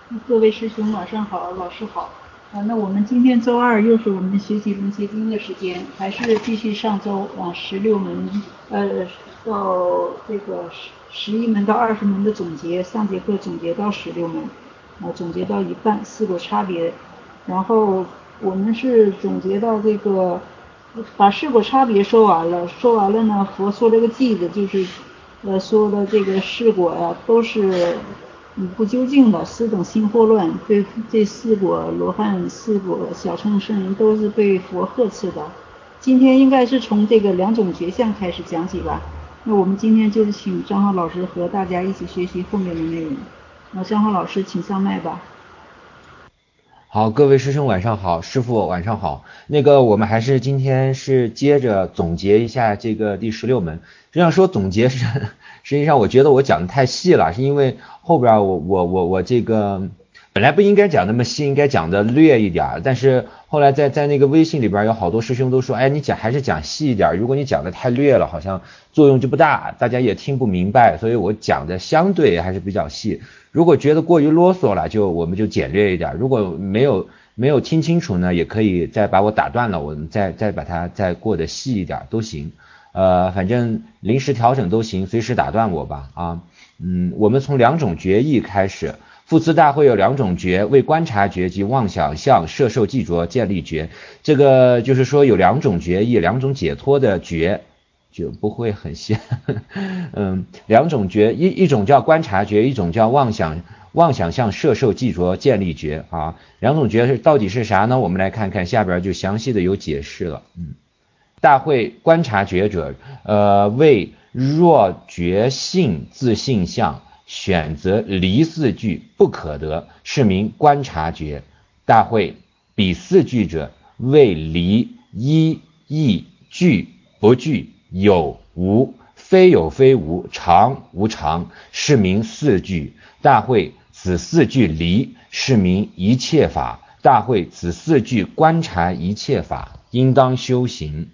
各位师兄晚上好，老师好。那我们今天周二又是我们学习文结经的时间，还是继续上周16门，到这个11门到20门的总结，上节课总结到16门，总结到一半，四果差别。然后我们是总结到这个，把四果差别说完了，说完了呢，佛说了个偈子，就是说的这个四果呀，都是不究竟的，四等心惑乱。这四果罗汉、四果小乘圣都是被佛呵斥的。今天应该是从这个两种觉相开始讲起吧。那我们今天就是请张浩老师和大家一起学习后面的内容。张浩老师，请上麦吧。 好，各位师兄晚上好，师傅晚上好。我们还是今天是接着总结一下这个第16门。实际上说总结实际上我觉得我讲的太细了，是因为后边我这个本来不应该讲那么细，应该讲的略一点，但是后来在那个微信里边有好多师兄都说，哎，你还是讲细一点，如果你讲的太略了，好像作用就不大，大家也听不明白，所以我讲的相对还是比较细。如果觉得过于啰嗦了，我们就简略一点。如果没有听清楚呢，也可以再把我打断了，我们再把它再过得细一点都行。反正临时调整都行，随时打断我吧啊。我们从两种觉义开始。复次大会有两种觉，为观察觉及妄想相摄受记着建立觉。这个就是说有两种觉义，两种解脱的觉。就不会很细，两种觉，一种叫观察觉，一种叫妄想相摄受记着建立觉啊。两种觉到底是啥呢？我们来看看下边就详细的有解释了。大会观察觉者，为若觉性自性相，选择离四句不可得，是名观察觉。大会彼四句者，为离一义具不具，有无，非有非无，常无常，是名四句。大会此四句离，是名一切法。大会此四句观察一切法，应当修行。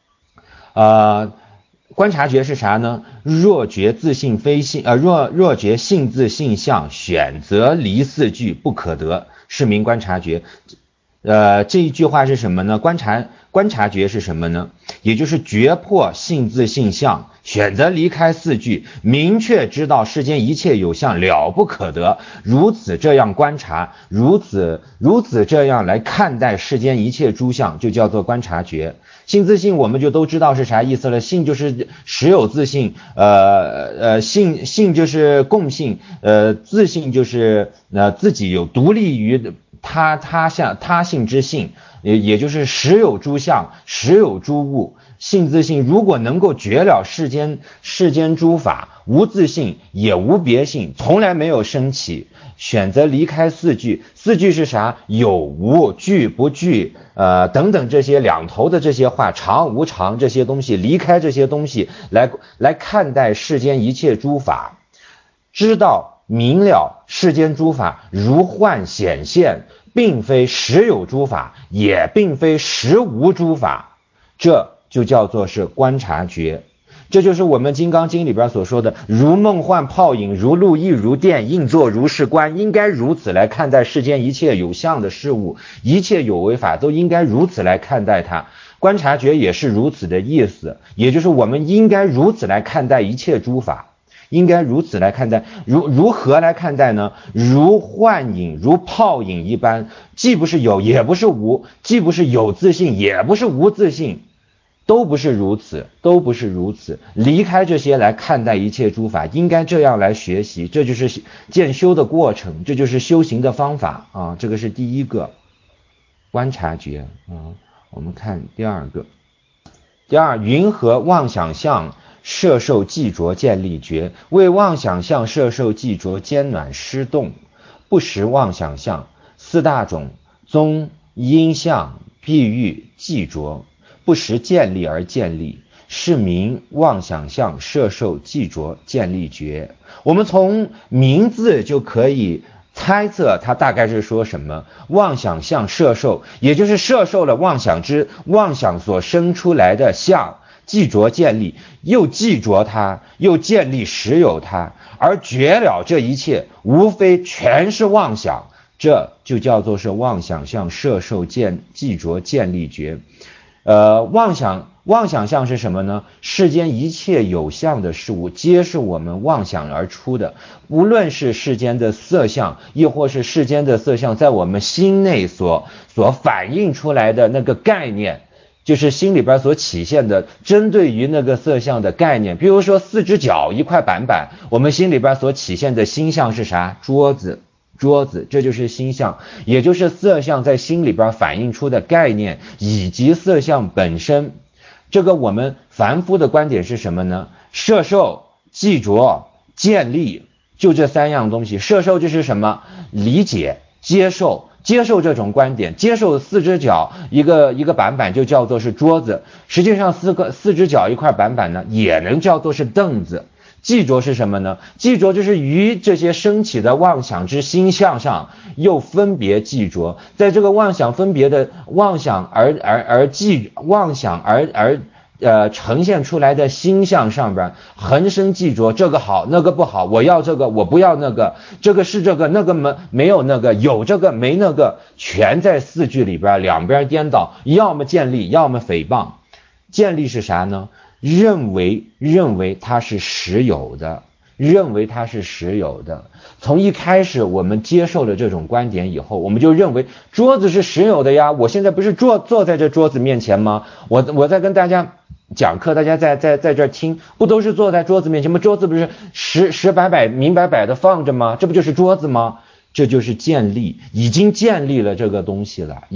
观察觉是啥呢？若觉自性非性，若觉性自性相，选择离四句不可得，是名观察觉。这一句话是什么呢？观察觉是什么呢？也就是觉破性自性相，选择离开四句，明确知道世间一切有相了不可得，如此这样观察，如此这样来看待世间一切诸相，就叫做观察觉。性自性我们就都知道是啥意思了，性就是实有自性，性就是共性，自性就是自己有独立于他性之性，也就是实有诸相，实有诸物。性自性如果能够觉了世间诸法，无自性也无别性，从来没有升起，选择离开四句。四句是啥？有无、具不具，等等这些两头的这些话，常无常这些东西，离开这些东西来看待世间一切诸法，知道明了世间诸法如幻显现，并非实有诸法，也并非实无诸法，这就叫做是观察觉。这就是我们《金刚经》里边所说的如梦幻泡影，如露亦如电，应作如是观。应该如此来看待世间一切有相的事物，一切有为法都应该如此来看待它。观察觉也是如此的意思，也就是我们应该如此来看待一切诸法，应该如此来看待。如何来看待呢？如幻影，如泡影一般，既不是有也不是无，既不是有自性也不是无自性，都不是如此，都不是如此。离开这些来看待一切诸法，应该这样来学习，这就是渐修的过程，这就是修行的方法啊。这个是第一个观察觉啊。我们看第二个。第二，云何妄想相摄受记着建立觉？为妄想相摄受记着坚暖湿动，不识妄想相，四大种宗因相譬喻记着，不识建立而建立，是名妄想相摄受记着建立觉。我们从名字就可以猜测它大概是说什么。妄想相摄受，也就是摄受了妄想所生出来的相， 既着建立，又既着它，又建立实有它，而绝了这一切，无非全是妄想。这就叫做是妄想相摄受既着建立觉。妄想相是什么呢？世间一切有相的事物，皆是我们妄想而出的。无论是世间的色相，亦或是世间的色相在我们心内所反映出来的那个概念，就是心里边所起现的针对于那个色相的概念。比如说四只脚一块板板，我们心里边所起现的心相是啥？桌子，这就是心相，也就是色相在心里边反映出的概念，以及色相本身。这个我们凡夫的观点是什么呢？摄受、记着、建立，就这三样东西。摄受就是什么？理解、接受这种观点，接受四只脚一个板板就叫做是桌子，实际上四只脚一块板板呢，也能叫做是凳子。记着是什么呢？记着就是于这些升起的妄想之心相上，又分别记着，在这个妄想分别的妄想呈现出来的心相上边，恒生记着，这个好，那个不好，我要这个，我不要那个，这个是这个，那个没有那个，有这个没那个，全在四句里边两边颠倒，要么建立，要么诽谤。建立是啥呢？认为它是实有的，从一开始我们接受了这种观点以后，我们就认为桌子是实有的呀。我现在不是坐在这桌子面前吗？我在跟大家讲课，大家在这听，不都是坐在桌子面前吗？桌子不是实摆明摆的放着吗？这不就是桌子吗？这就是建立，已经建立了这个东西了。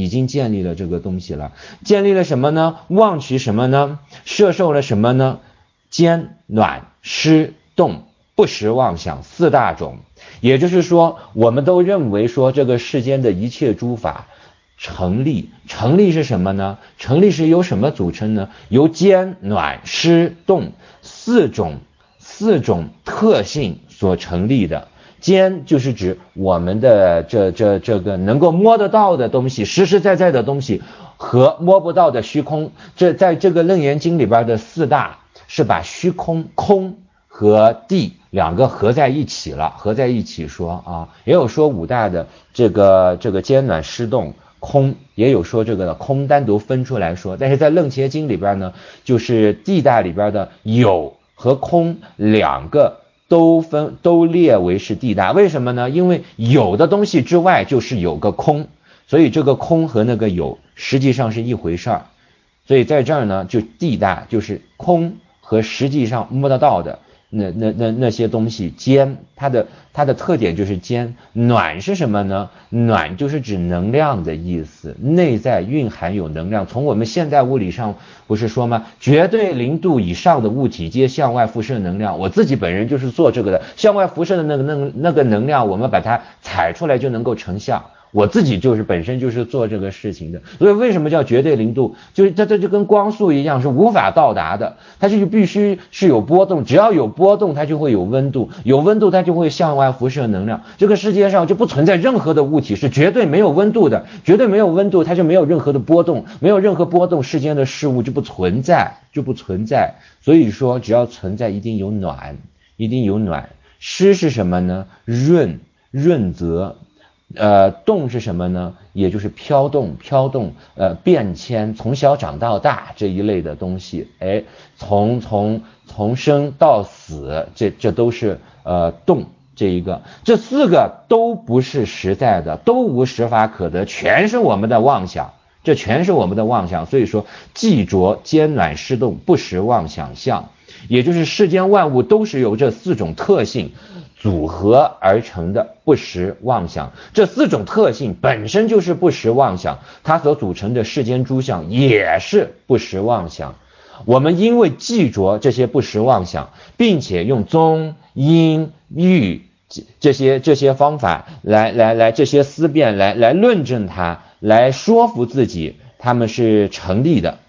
建立了什么呢？忘取什么呢？摄受了什么呢？坚、暖、湿、动，不实妄想四大种。也就是说，我们都认为说这个世间的一切诸法成立是什么呢？成立是由什么组成呢？由坚、暖、湿、动四种特性所成立的。坚就是指我们的这个能够摸得到的东西，实实在在的东西和摸不到的虚空。这在这个楞严经里边的四大是把虚空和地两个合在一起说啊。也有说五大的这个坚暖湿动空，也有说这个空单独分出来说。但是在楞伽经里边呢，就是地大里边的有和空两个都列为是地大。为什么呢？因为有的东西之外就是有个空，所以这个空和那个有实际上是一回事儿。所以在这儿呢，就地大就是空和实际上摸得到的那些东西。坚它的特点就是坚。暖是什么呢？暖就是指能量的意思，内在蕴含有能量。从我们现代物理上不是说吗？绝对0度以上的物体皆向外辐射能量。我自己本人就是做这个的，向外辐射的那个能量，我们把它采出来就能够成像。我自己就是本身就是做这个事情的。所以为什么叫绝对0度？就是它就跟光速一样，是无法到达的。它就必须是有波动，只要有波动它就会有温度，有温度它就会向外辐射能量。这个世界上就不存在任何的物体是绝对没有温度的，绝对没有温度它就没有任何的波动，没有任何波动，世间的事物就不存在。所以说只要存在一定有暖。湿是什么呢？润泽。动是什么呢？也就是飘动，变迁，从小长到大这一类的东西。从生到死，这都是动这一个。这四个都不是实在的，都无实法可得，全是我们的妄想。所以说既着坚暖湿动不实妄想相，也就是世间万物都是由这四种特性组合而成的不实妄想。这四种特性本身就是不实妄想，它所组成的世间诸相也是不实妄想。我们因为记着这些不实妄想，并且用宗因喻这些方法来这些思辨来论证它，来说服自己他们是成立的。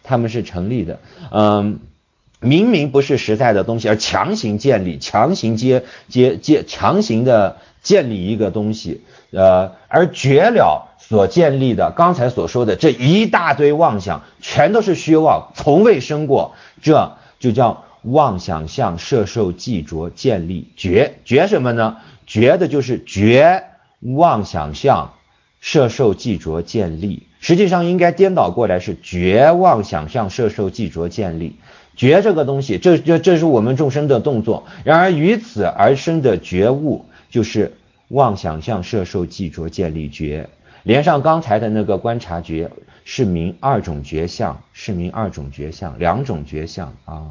明明不是实在的东西，而强行建立，强行的建立一个东西，而绝了所建立的刚才所说的这一大堆妄想，全都是虚妄，从未生过，这就叫妄想相摄受记着建立觉。觉什么呢？觉的就是觉妄想相摄受记着建立，实际上应该颠倒过来，是觉妄想相摄受记着建立。觉这个东西，这是我们众生的动作，然而于此而生的觉悟就是妄想相摄受记着建立觉。连上刚才的那个观察觉，是名二种觉相，是名二种觉相，两种觉相啊。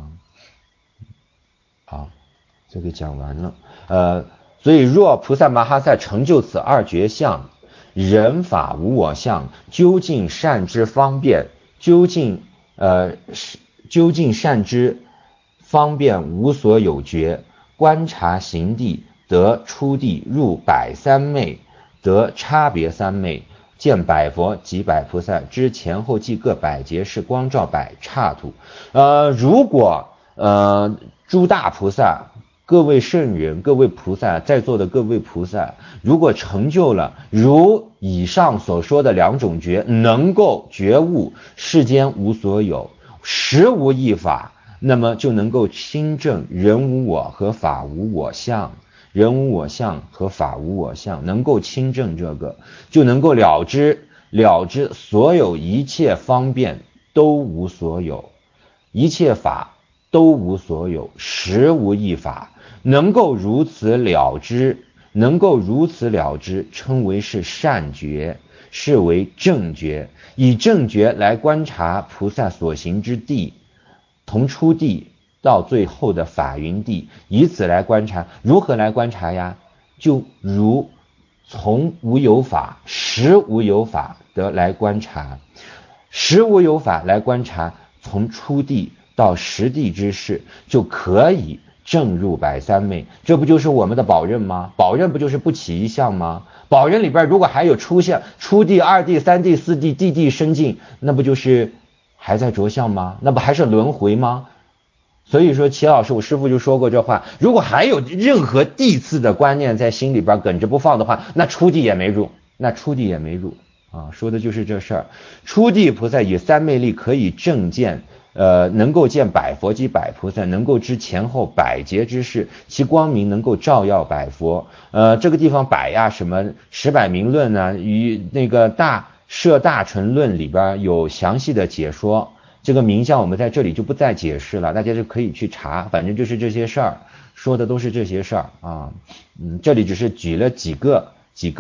好，这个讲完了。所以若菩萨摩诃萨成就此二觉相，人法无我相，究竟善之方便，究竟善之方便无所有觉，观察行地，得出地入百三昧，得差别三昧，见百佛及百菩萨，知前后即各百劫是光照百刹土。如果诸大菩萨，各位圣人，各位菩萨，在座的各位菩萨，如果成就了如以上所说的两种觉，能够觉悟世间无所有，实无一法，那么就能够亲证人无我和法无我相，人无我相和法无我相，能够亲证这个，就能够了知所有一切方便都无所有，一切法都无所有，实无一法，能够如此了知，称为是善觉，是为正觉。以正觉来观察菩萨所行之地，从初地到最后的法云地，以此来观察。如何来观察呀？就如从无有法，实无有法的来观察，实无有法来观察，从初地到实地之事，就可以正入百三昧。这不就是我们的宝刃吗？宝刃不就是不起一相吗？宝刃里边如果还有初相、初地、二地、三地、四地、地地生尽，那不就是还在着相吗？那不还是轮回吗？所以说齐老师，我师父就说过这话，如果还有任何地次的观念在心里边梗着不放的话，那初地也没入啊，说的就是这事儿。初地菩萨以三昧力可以正见，能够见百佛及百菩萨，能够知前后百劫之事，其光明能够照耀百佛。这个地方百呀，什么十百名论呢，与那个摄大乘论里边有详细的解说。这个名相我们在这里就不再解释了，大家就可以去查，反正就是这些事儿，说的都是这些事儿啊。这里只是举了几个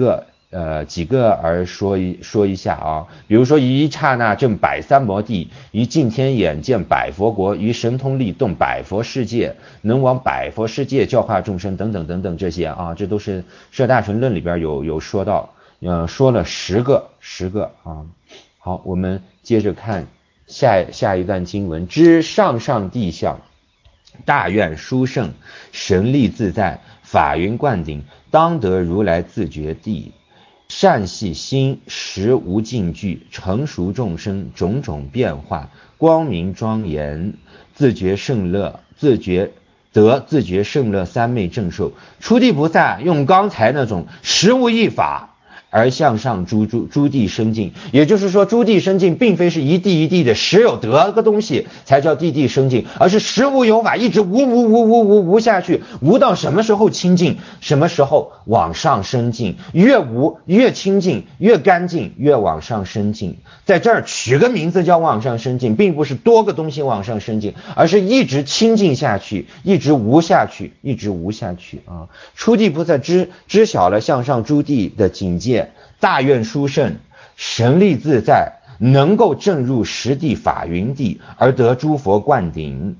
而说一下啊。比如说于一刹那证百三摩地，于净天眼见百佛国，于神通力动百佛世界，能往百佛世界教化众生等等等等，这些啊，这都是摄大乘论里边有说到，说了10个啊。好，我们接着看下一段经文。知上上地相，大愿殊胜，神力自在，法云灌顶，当得如来自觉地，善系心实无尽具，成熟众生种种变化，光明庄严，自觉胜乐，自觉胜乐三昧正受。初地菩萨用刚才那种实无一法而向上诸地生进，也就是说诸地生进并非是一地一地的实有得个东西才叫地地生进，而是实无有法，一直无下去，无到什么时候清净，什么时候往上升进，越无越清净，越干净越往上升进。在这儿取个名字叫往上升进，并不是多个东西往上升进，而是一直清净下去，一直无下去啊。初地菩萨知晓了向上诸地的境界，大愿殊胜，神力自在，能够证入实地法云地，而得诸佛灌顶。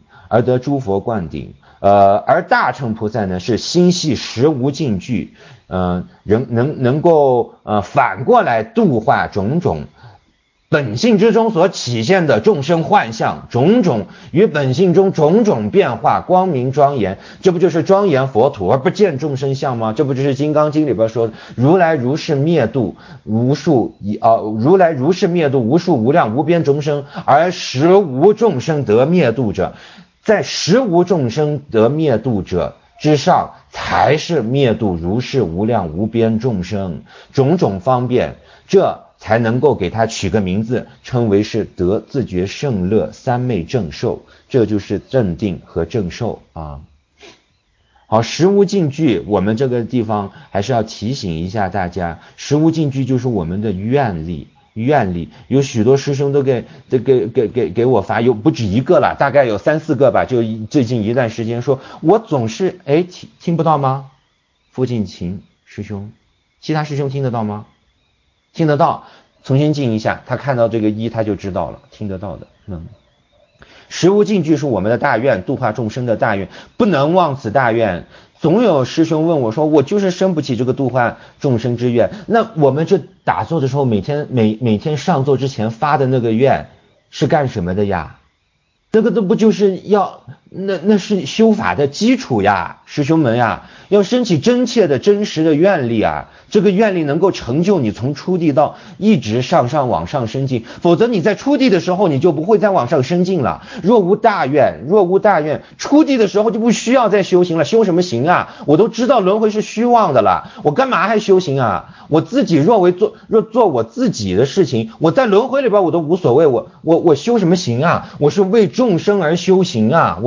而大乘菩萨呢，是心系实无尽具，能够反过来度化种种本性之中所体现的众生幻象，种种与本性中种种变化，光明庄严，这不就是庄严佛土而不见众生相吗？这不就是金刚经里边说如来如是灭度无数无量无边众生，而实无众生得灭度者。在实无众生得灭度者之上，才是灭度如是无量无边众生，种种方便，这才能够给他取个名字，称为是得自觉胜乐三昧正受，这就是正定和正受啊。好，实无尽具，我们这个地方还是要提醒一下大家，实无尽具就是我们的愿力。有许多师兄都给我发，有不止一个了，大概有3、4个吧，就最近一段时间说，我总是听不到吗？傅静琴师兄，其他师兄听得到吗？听得到，重新静一下，他看到这个他就知道了，听得到的。实无尽具是我们的大愿，度化众生的大愿，不能忘此大愿。总有师兄问我说，我就是生不起这个度化众生之愿。那我们这打坐的时候，每天上座之前发的那个愿是干什么的呀？这个都不就是要那是修法的基础呀，师兄们呀，要升起真切的真实的愿力啊，这个愿力能够成就你从初地到一直往上升进，否则你在初地的时候你就不会再往上升进了。若无大愿，初地的时候就不需要再修行了，修什么行啊？我都知道轮回是虚妄的了，我干嘛还修行啊？我自己若做我自己的事情，我在轮回里边我都无所谓，我修什么行啊？我是为众生而修行啊，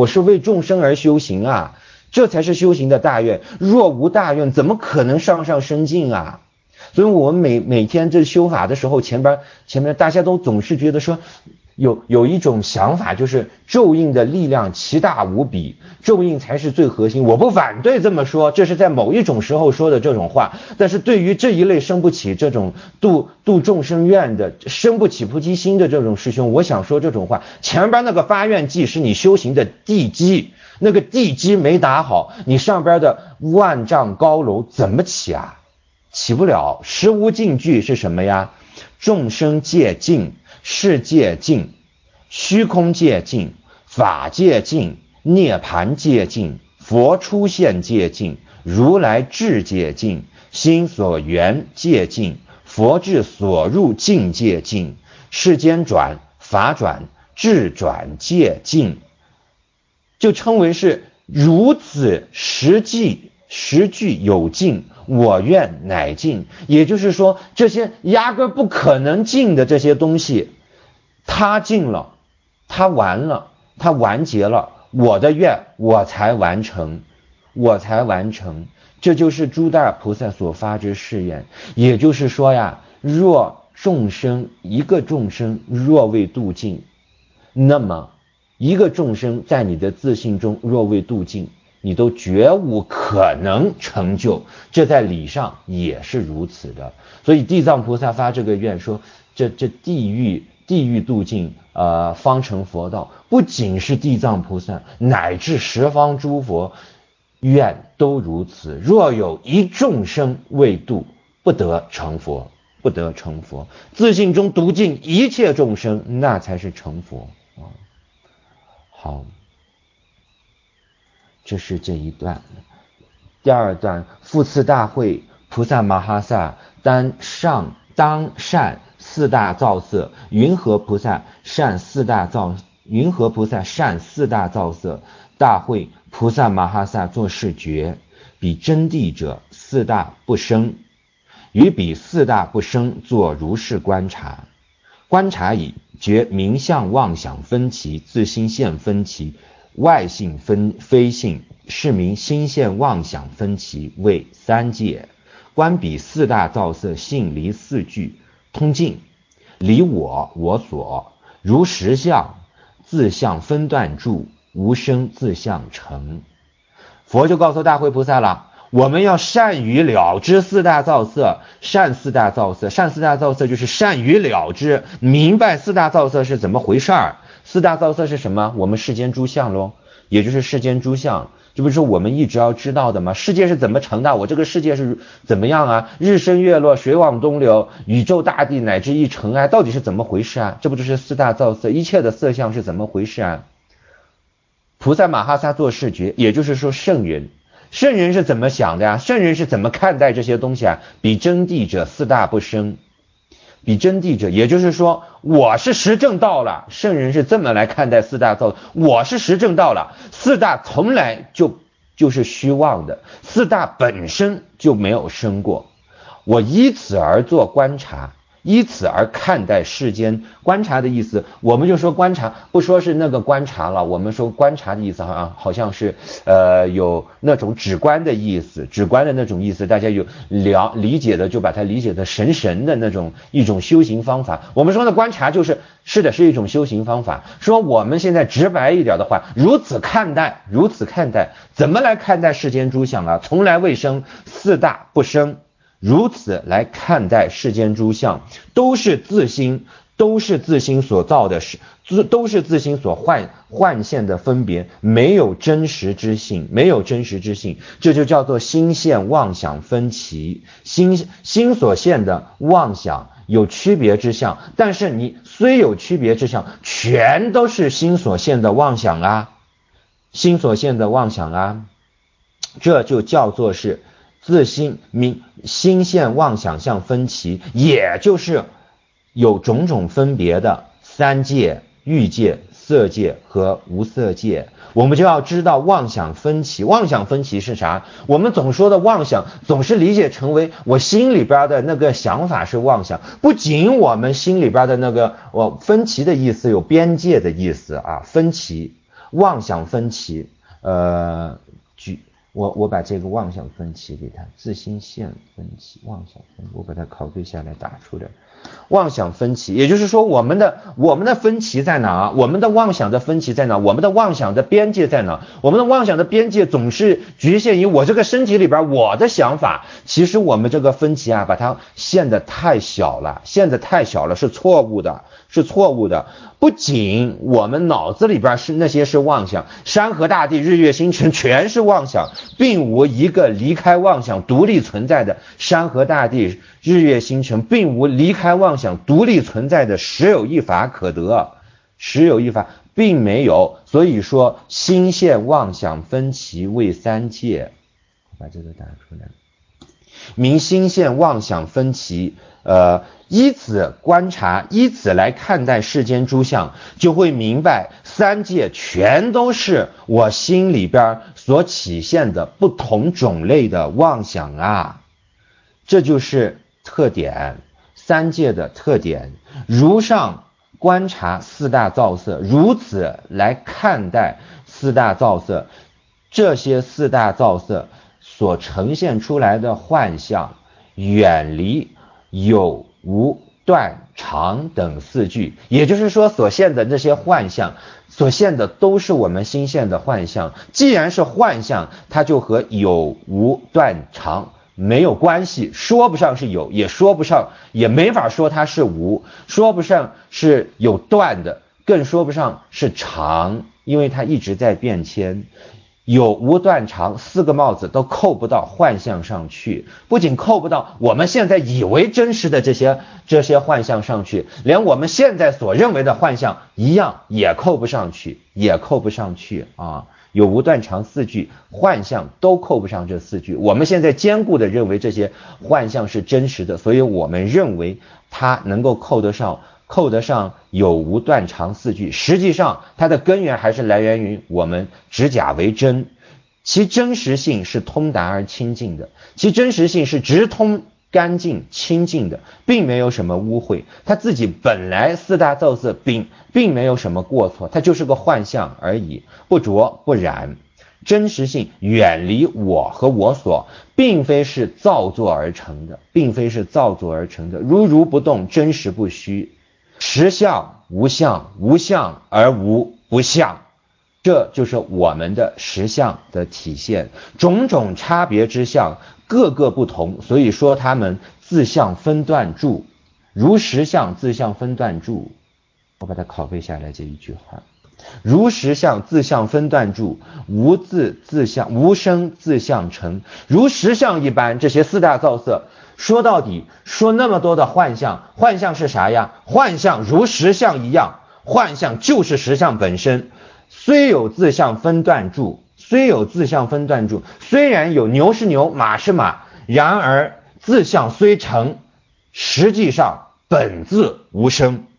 这才是修行的大愿。若无大愿，怎么可能上升进啊？所以我们每天这修法的时候，前面大家都总是觉得说，有一种想法，就是咒印的力量奇大无比，咒印才是最核心。我不反对这么说，这是在某一种时候说的这种话，但是对于这一类生不起这种度众生愿的，生不起菩提心的这种师兄，我想说这种话，前边那个发愿记是你修行的地基，那个地基没打好，你上边的万丈高楼怎么起啊？起不了。实无尽具是什么呀？众生界尽，世界尽，虚空界尽，法界尽，涅盘界尽，佛出现界尽，如来智界尽，心所缘界尽，佛智所入境界尽，世间转，法转，智转界尽，就称为是如此实具有尽，我愿乃尽。也就是说，这些压根不可能尽的这些东西，他尽了，他完了，他完结了，我的愿我才完成。这就是诸大菩萨所发之誓愿。也就是说呀，若一个众生若未度尽，那么一个众生在你的自信中若未度尽，你都绝无可能成就，这在理上也是如此的。所以地藏菩萨发这个愿说，这地狱度尽方成佛道，不仅是地藏菩萨，乃至十方诸佛愿都如此。若有一众生未度，不得成佛，自信中度尽一切众生，那才是成佛。好，这是这一段。第二段，复次大会，菩萨摩诃萨当善四大造色，云何菩萨善四大造色？大会菩萨摩诃萨作是觉，彼真谛者四大不生，于彼四大不生作如是观察。观察已觉名相妄想分歧，自心现分歧，外性非性，是名心现妄想分歧，为三界。观彼四大造色性离四句，通尽，离我所，如实相，自相分断住，无生自相成。佛就告诉大慧菩萨了，我们要善于了知四大造色，善四大造色就是善于了知，明白四大造色是怎么回事儿。四大造色是什么？我们世间诸相咯，也就是世间诸相，这不是我们一直要知道的吗？世界是怎么成的？我这个世界是怎么样啊？日升月落，水往东流，宇宙大地乃至一尘埃，到底是怎么回事啊？这不就是四大造色，一切的色相是怎么回事啊？菩萨摩诃萨作是觉，也就是说圣人是怎么想的呀？圣人是怎么看待这些东西啊？彼真谛者四大不生，彼真谛者，也就是说我是实证到了，圣人是这么来看待四大造，我是实证到了，四大从来就就是虚妄的，四大本身就没有生过。我依此而做观察，依此而看待世间。观察的意思，我们就说观察，不说是那个观察了，我们说观察的意思好像是有那种直观的意思，直观的那种意思，大家有理解的就把它理解的神的那种一种修行方法。我们说的观察是的，是一种修行方法。说我们现在直白一点的话，如此看待，怎么来看待世间诸相啊？从来未生，四大不生。如此来看待世间诸相，都是自心所造的事，都是自心所幻现的分别，没有真实之性，这就叫做心现妄想分歧。心所现的妄想有区别之相，但是你虽有区别之相，全都是心所现的妄想啊，这就叫做是自心现妄想相分歧，也就是有种种分别的三界、欲界、色界和无色界。我们就要知道妄想分歧是啥？我们总说的妄想总是理解成为我心里边的那个想法是妄想，不仅我们心里边的那个分歧的意思有边界的意思啊，分歧妄想分歧我把这个妄想分歧给它，自心现分歧，妄想分歧，我把它拷贝下来打出来。妄想分歧，也就是说我们的分歧在哪？我们的妄想的分歧在哪？我们的妄想的边界在哪？我们的妄想的边界总是局限于我这个身体里边我的想法。其实我们这个分歧啊，把它限得太小了，是错误的。不仅我们脑子里边是那些是妄想，山河大地、日月星辰全是妄想，并无一个离开妄想独立存在的山河大地、日月星辰，并无离开妄想独立存在的实有一法可得，并没有。所以说心现妄想分歧为三界，我把这个打出来，明心现妄想分歧，依此观察，依此来看待世间诸相，就会明白三界全都是我心里边所起现的不同种类的妄想啊，这就是特点，三界的特点。如上观察四大造色，如此来看待四大造色，这些四大造色所呈现出来的幻象，远离有无断常等四句，也就是说所现的这些幻象，所现的都是我们心现的幻象。既然是幻象，它就和有无断常没有关系，说不上是有，也没法说它是无，说不上是有断的，更说不上是常，因为它一直在变迁。有无断常四个帽子都扣不到幻象上去，不仅扣不到我们现在以为真实的这些幻象上去，连我们现在所认为的幻象一样也扣不上去啊！有无断常四句幻象都扣不上这四句，我们现在坚固的认为这些幻象是真实的，所以我们认为它能够扣得上有无断常四句，实际上它的根源还是来源于我们执假为真，其真实性是通达而清净的，其真实性是直通干净清净的，并没有什么污秽，它自己本来四大造色并没有什么过错，它就是个幻象而已，不着不染，真实性远离我和我所，并非是造作而成的，如不动，真实不虚，实相无相，无相而无不相，这就是我们的实相的体现。种种差别之相各个不同，所以说他们自相分断住，如实相自相分断住。我把它拷贝下来这一句话，如实相自相分断住，无生自相成。如实相一般，这些四大造色说到底，说那么多的幻象，幻象是啥呀？幻象如实相一样，幻象就是实相本身。虽有自相分断住，虽然有牛是牛，马是马，然而自相虽成，实际上本自无生。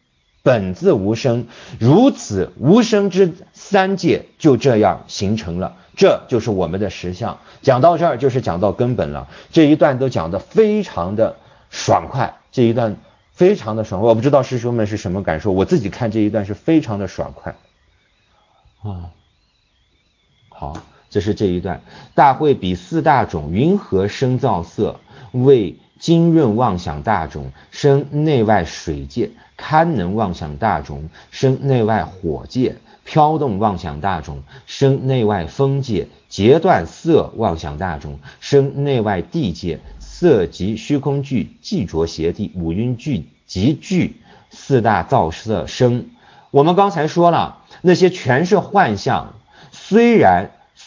本自无生，如此无生之三界就这样形成了，这就是我们的实相。讲到这儿就是讲到根本了，这一段都讲得非常的爽快，这一段非常的爽快，我不知道师兄们是什么感受，我自己看这一段是非常的爽快啊。好，这是这一段。大会比四大种云何生造色，为精润妄想大种，生内外水界；堪能妄想大种，生内外火界；飘动妄想大种，生内外风界；截断色妄想大种，生内外地界。色即虚空聚，寂着邪地，五蕴聚即聚，四大造色生。我们刚才说了，那些全是幻象，虽然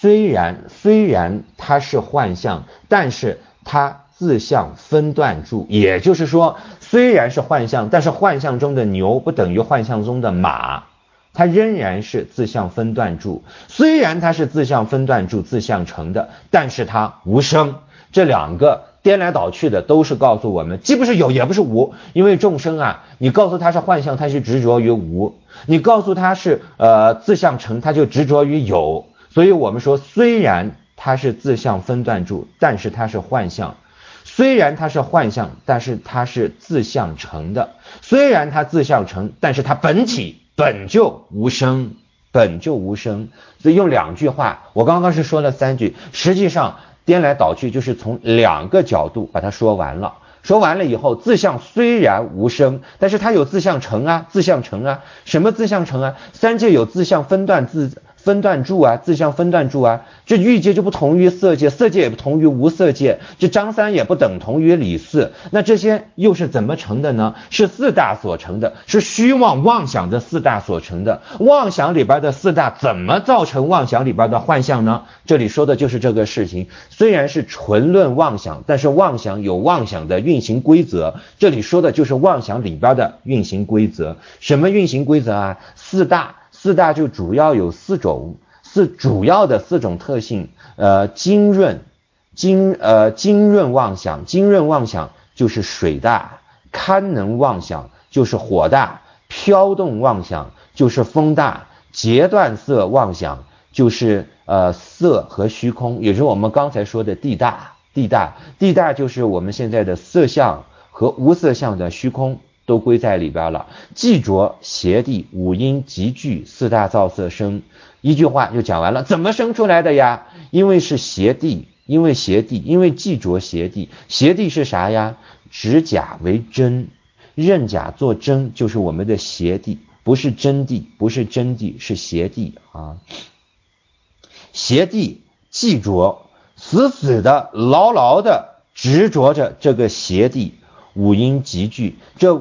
它是幻象，但是它自相分段住，也就是说，虽然是幻象，但是幻象中的牛不等于幻象中的马，它仍然是自相分段住。虽然它是自相分段住自相成的，但是它无生。这两个颠来倒去的都是告诉我们，既不是有也不是无。因为众生啊，你告诉他是幻象，他是执着于无；你告诉他是自相成，他就执着于有。所以我们说，虽然它是自相分段住，但是它是幻象；虽然它是幻象，但是它是自相成的；虽然它自相成，但是它本体本就无生，本就无生。所以用两句话，我刚刚是说了三句，实际上颠来倒去就是从两个角度把它说完了。说完了以后，自相虽然无生，但是它有自相成啊，自相成啊。什么自相成啊？三界有自相分段住啊，自相分段住啊。这欲界就不同于色界，色界也不同于无色界，这张三也不等同于李四。那这些又是怎么成的呢？是四大所成的，是虚妄妄想的四大所成的。妄想里边的四大怎么造成妄想里边的幻象呢？这里说的就是这个事情。虽然是纯论妄想，但是妄想有妄想的运行规则，这里说的就是妄想里边的运行规则。什么运行规则啊？四大就主要有主要的四种特性。精润妄想，精润妄想就是水大；堪能妄想就是火大；飘动妄想就是风大；截断色妄想就是色和虚空，也就是我们刚才说的地大就是我们现在的色相和无色相的虚空都归在里边了。寂着邪地，五阴集聚，四大造色生。一句话就讲完了。怎么生出来的呀？因为是邪地，因为寂着邪地。邪地是啥呀？执假为真，认假做真，就是我们的邪地，不是真地，是邪地啊。邪地寂着，死的牢牢的执着着这个邪地，五阴集聚。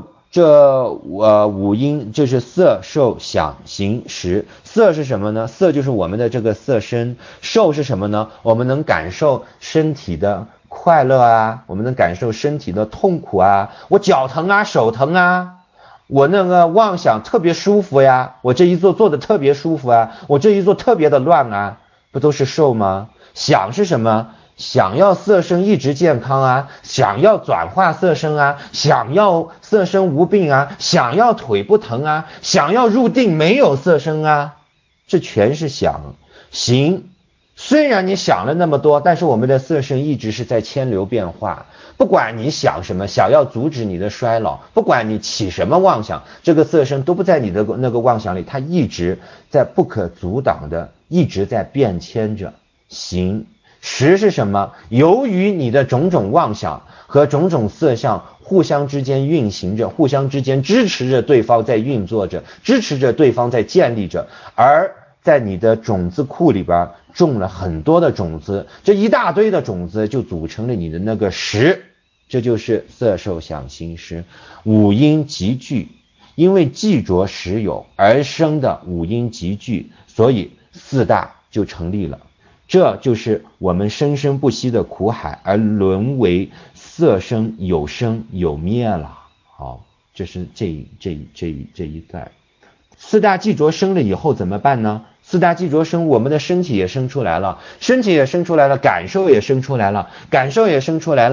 五阴就是色受想行识。色是什么呢？色就是我们的这个色身。受是什么呢？我们能感受身体的快乐啊，我们能感受身体的痛苦啊。我脚疼啊，手疼啊，我那个妄想特别舒服呀，我这一做做的特别舒服啊，我这一做特别的乱啊，不都是受吗？想是什么？想要色身一直健康啊，想要转化色身啊，想要色身无病啊，想要腿不疼啊，想要入定没有色身啊，这全是想。行，虽然你想了那么多，但是我们的色身一直是在迁流变化。不管你想什么，想要阻止你的衰老，不管你起什么妄想，这个色身都不在你的那个妄想里，它一直在不可阻挡的一直在变迁着。行。识是什么？由于你的种种妄想和种种色相互相之间运行着，互相之间支持着对方在运作着，支持着对方在建立着，而在你的种子库里边种了很多的种子，这一大堆的种子就组成了你的那个识，这就是色受想行识。五阴集聚，因为寂着识有而生的五阴集聚，所以四大就成立了。这就是我们生生不息的苦海，而沦为色生有灭了。好，这是这一段。四大寂着生了以后怎么办呢？四大寂着生，我们的身体也生出来了，感受也生出来了，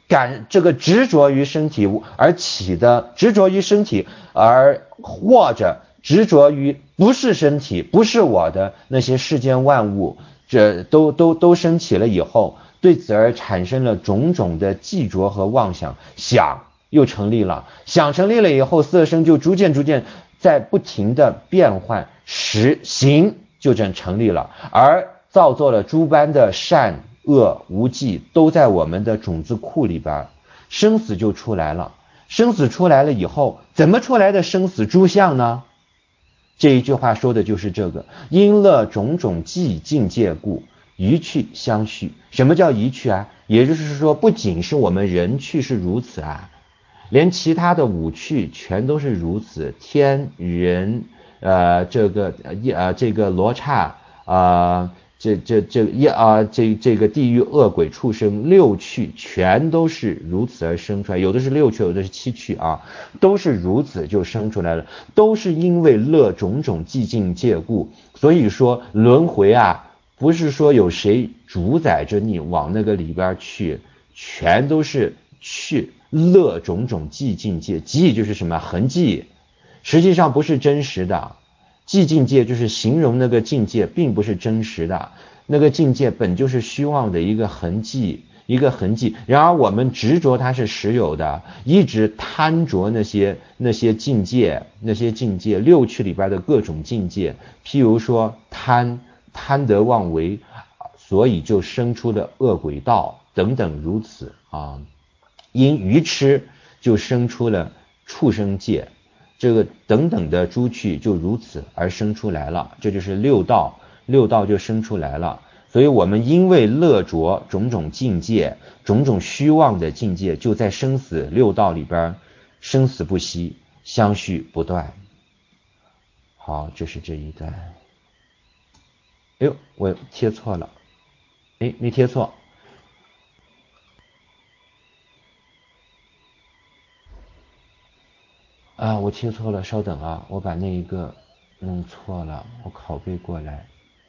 这个执着于身体而起的，执着于身体而或者执着于不是身体不是我的那些世间万物，这都升起了以后，对此而产生了种种的记着和妄想，想又成立了，想成立了以后，色身就逐渐在不停的变换，行就成立了，而造作了诸般的善恶无记，都在我们的种子库里边，生死就出来了。生死出来了以后，怎么出来的生死诸相呢？这一句话说的就是这个，因乐种种寂境界故，余趣相续。什么叫余趣啊？也就是说，不仅是我们人趣是如此啊，连其他的五趣全都是如此。天人这个罗刹这个地狱恶鬼畜生六趣全都是如此而生出来，有的是六趣，有的是七趣啊，都是如此就生出来了，都是因为乐种种寂境界故。所以说轮回啊，不是说有谁主宰着你往那个里边去，全都是去乐种种寂境界。寂就是什么？痕迹，实际上不是真实的。寂境界就是形容那个境界并不是真实的，那个境界本就是虚妄的一个痕迹，然而我们执着它是实有的，一直贪着那些境界，六趣里边的各种境界，譬如说贪得妄为，所以就生出了恶鬼道等等如此啊。因愚痴就生出了畜生界，这个等等的诸趣就如此而生出来了，这就是六道就生出来了。所以我们因为乐着种种境界，种种虚妄的境界，就在生死六道里边生死不息，相续不断。好，这是这一段。哎呦，我贴错了，没贴错。我贴错了，稍等啊，我把那一个弄错了，我拷贝过来。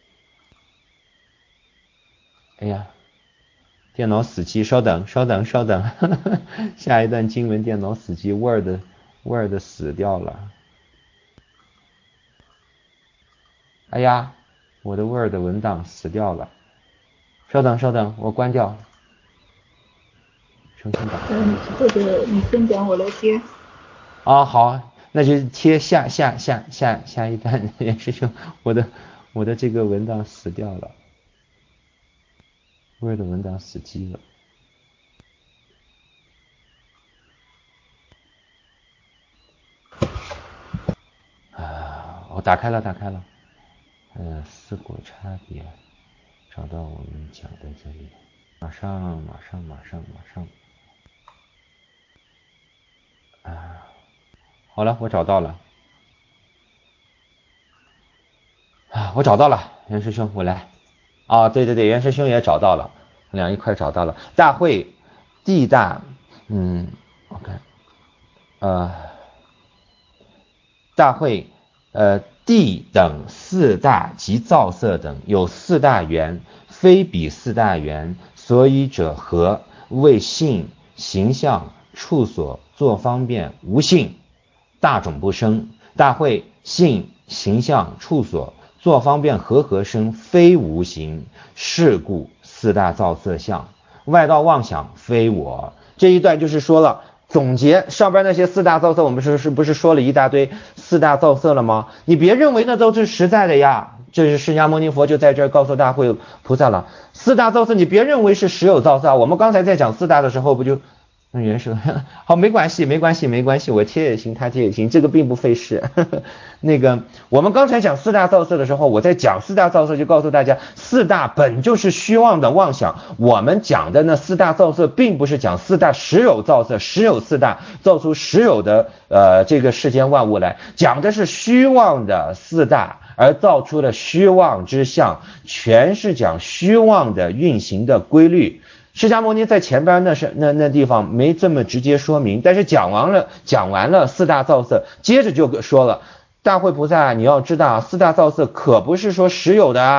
哎呀，电脑死机，稍等，下一段经文电脑死机 ，Word 死掉了。哎呀，我的 Word 文档死掉了，稍等，我关掉。重新打。 这个你先讲，我来接。 好，那就贴下一段袁师兄，我的这个文档死掉了。Word 文档死机了。我打开了。四果差别，找到我们讲的这里，马上。好了，我找到了。我找到了，袁师兄，我来。对，袁师兄也找到了，我俩一块找到了。大会地大，OK，大会地等四大及造色等有四大缘，非彼四大缘，所以者何？为性、形象、处所、作方便、无性，大种不生。大会性、形象、处所、作方便和生，非无形，是故四大造色相。外道妄想非我。这一段就是说了，总结上边那些四大造色，我们不是说了一大堆四大造色了吗？你别认为那都是实在的呀，这是释迦牟尼佛就在这儿告诉大会菩萨了，四大造色你别认为是实有造色。我们刚才在讲四大的时候不就原始好，没关系，我贴也行，他贴也行，这个并不费事。那个我们刚才讲四大造色的时候，我在讲四大造色就告诉大家，四大本就是虚妄的妄想。我们讲的那四大造色并不是讲四大实有造色，实有四大造出实有的这个世间万物来，讲的是虚妄的四大而造出了虚妄之相，全是讲虚妄的运行的规律。释迦牟尼在前边那地方没这么直接说明，但是讲完了四大造色，接着就说了，大慧菩萨你要知道，四大造色可不是说实有的啊，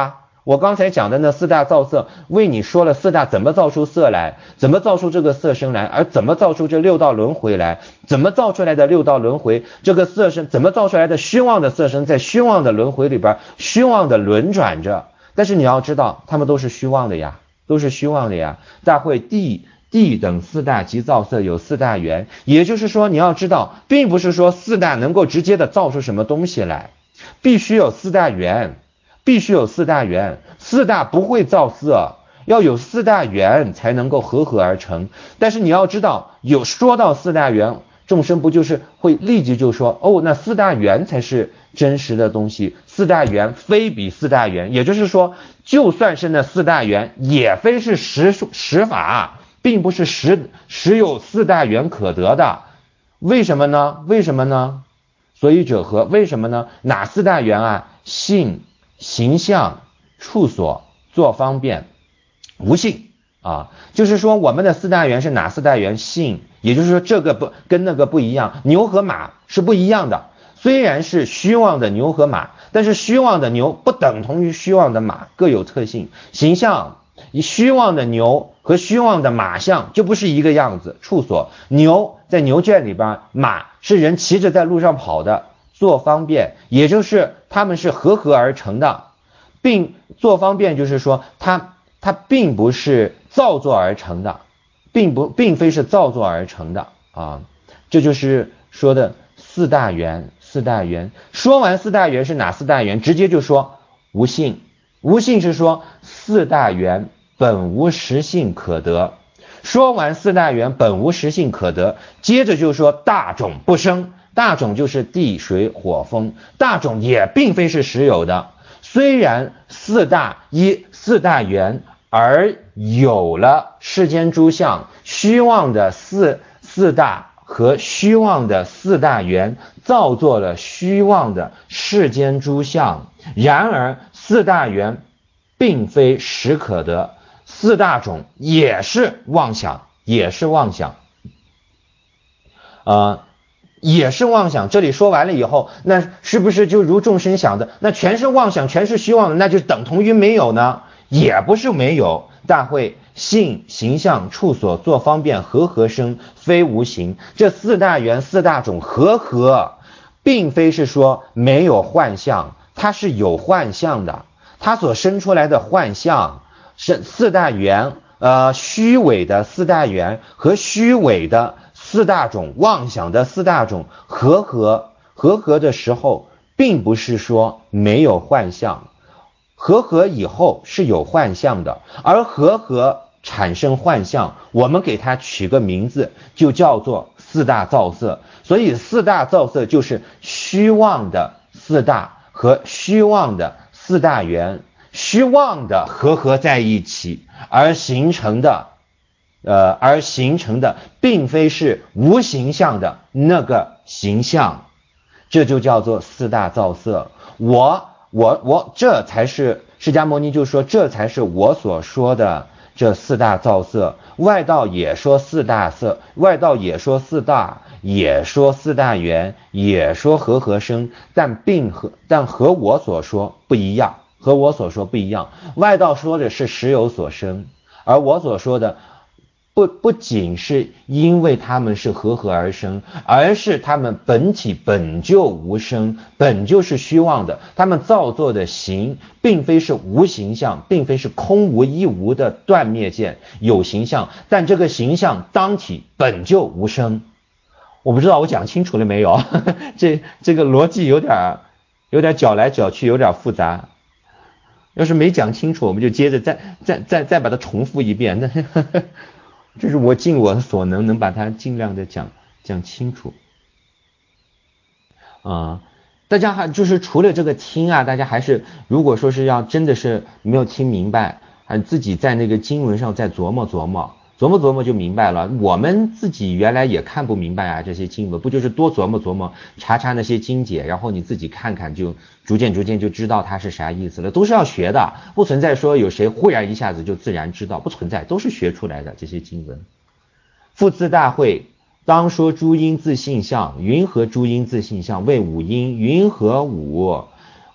我刚才讲的那四大造色，为你说了四大怎么造出色来，怎么造出这个色身来，而怎么造出这六道轮回来，怎么造出来的六道轮回，这个色身怎么造出来的虚妄的色身，在虚妄的轮回里边虚妄的轮转着。但是你要知道，他们都是虚妄的呀，都是虚妄的呀。大会地等四大即造色，有四大缘，也就是说你要知道，并不是说四大能够直接的造出什么东西来，必须有四大缘，必须有四大缘，四大不会造色，要有四大缘才能够合合而成。但是你要知道，有说到四大缘，众生不就是会立即就说，哦，那四大缘才是真实的东西，四大缘非比四大缘，也就是说，就算是那四大缘，也非是实法，并不是实有四大缘可得的。为什么呢？为什么呢？所以者何？为什么呢？哪四大缘啊？性、形象、处所、作方便、无性啊。就是说我们的四大缘是哪四大缘？性，也就是说这个不跟那个不一样，牛和马是不一样的。虽然是虚妄的牛和马，但是虚妄的牛不等同于虚妄的马，各有特性。形象，虚妄的牛和虚妄的马相就不是一个样子。处所，牛在牛圈里边，马是人骑着在路上跑的。做方便，也就是他们是合合而成的，并做方便就是说它并不是造作而成的，并非是造作而成的啊。这就是说的四大缘。说完四大缘是哪四大缘，直接就说无性。无性是说四大缘本无实性可得。说完四大缘本无实性可得，接着就说大种不生。大种就是地水火风，大种也并非是实有的。虽然四大缘而有了世间诸相，虚妄的四大和虚妄的四大缘造作了虚妄的世间诸相，然而四大缘并非实可得，四大种也是妄想，也是妄想。这里说完了以后，那是不是就如众生想的，那全是妄想，全是虚妄的，那就等同于没有呢？也不是没有。大会性、形象、处所、作方便，合合生，非无形。这四大缘四大种合合，并非是说没有幻象，它是有幻象的。它所生出来的幻象是四大缘，虚伪的四大缘和虚伪的四大种，妄想的四大种合合的时候，并不是说没有幻象，合合以后是有幻象的，而合合产生幻象，我们给它取个名字，就叫做四大造色。所以四大造色就是虚妄的四大和虚妄的四大缘，虚妄的合在一起而形成的并非是无形象的那个形象，这就叫做四大造色。这才是释迦牟尼就说，这才是我所说的这四大造色。外道也说四大色，外道也说四大，也说四大缘，也说合生，但和我所说不一样，外道说的是实有所生，而我所说的不仅是因为他们是合而生，而是他们本体本就无生，本就是虚妄的，他们造作的形并非是无形象，并非是空无一无的断灭见，有形象，但这个形象当体本就无生。我不知道我讲清楚了没有这个逻辑有点搅来搅去，有点复杂。要是没讲清楚，我们就接着再把它重复一遍。这是我尽我所能把它尽量的讲清楚。大家还就是除了这个听啊，大家还是如果说是要真的是没有听明白，自己在那个经文上再琢磨就明白了。我们自己原来也看不明白啊，这些经文不就是多琢磨查那些经解，然后你自己看看，就逐渐就知道它是啥意思了。都是要学的，不存在说有谁忽然一下子就自然知道，不存在，都是学出来的这些经文。复次大会，当说诸因自性相，云何诸因自性相？谓五因。云何五？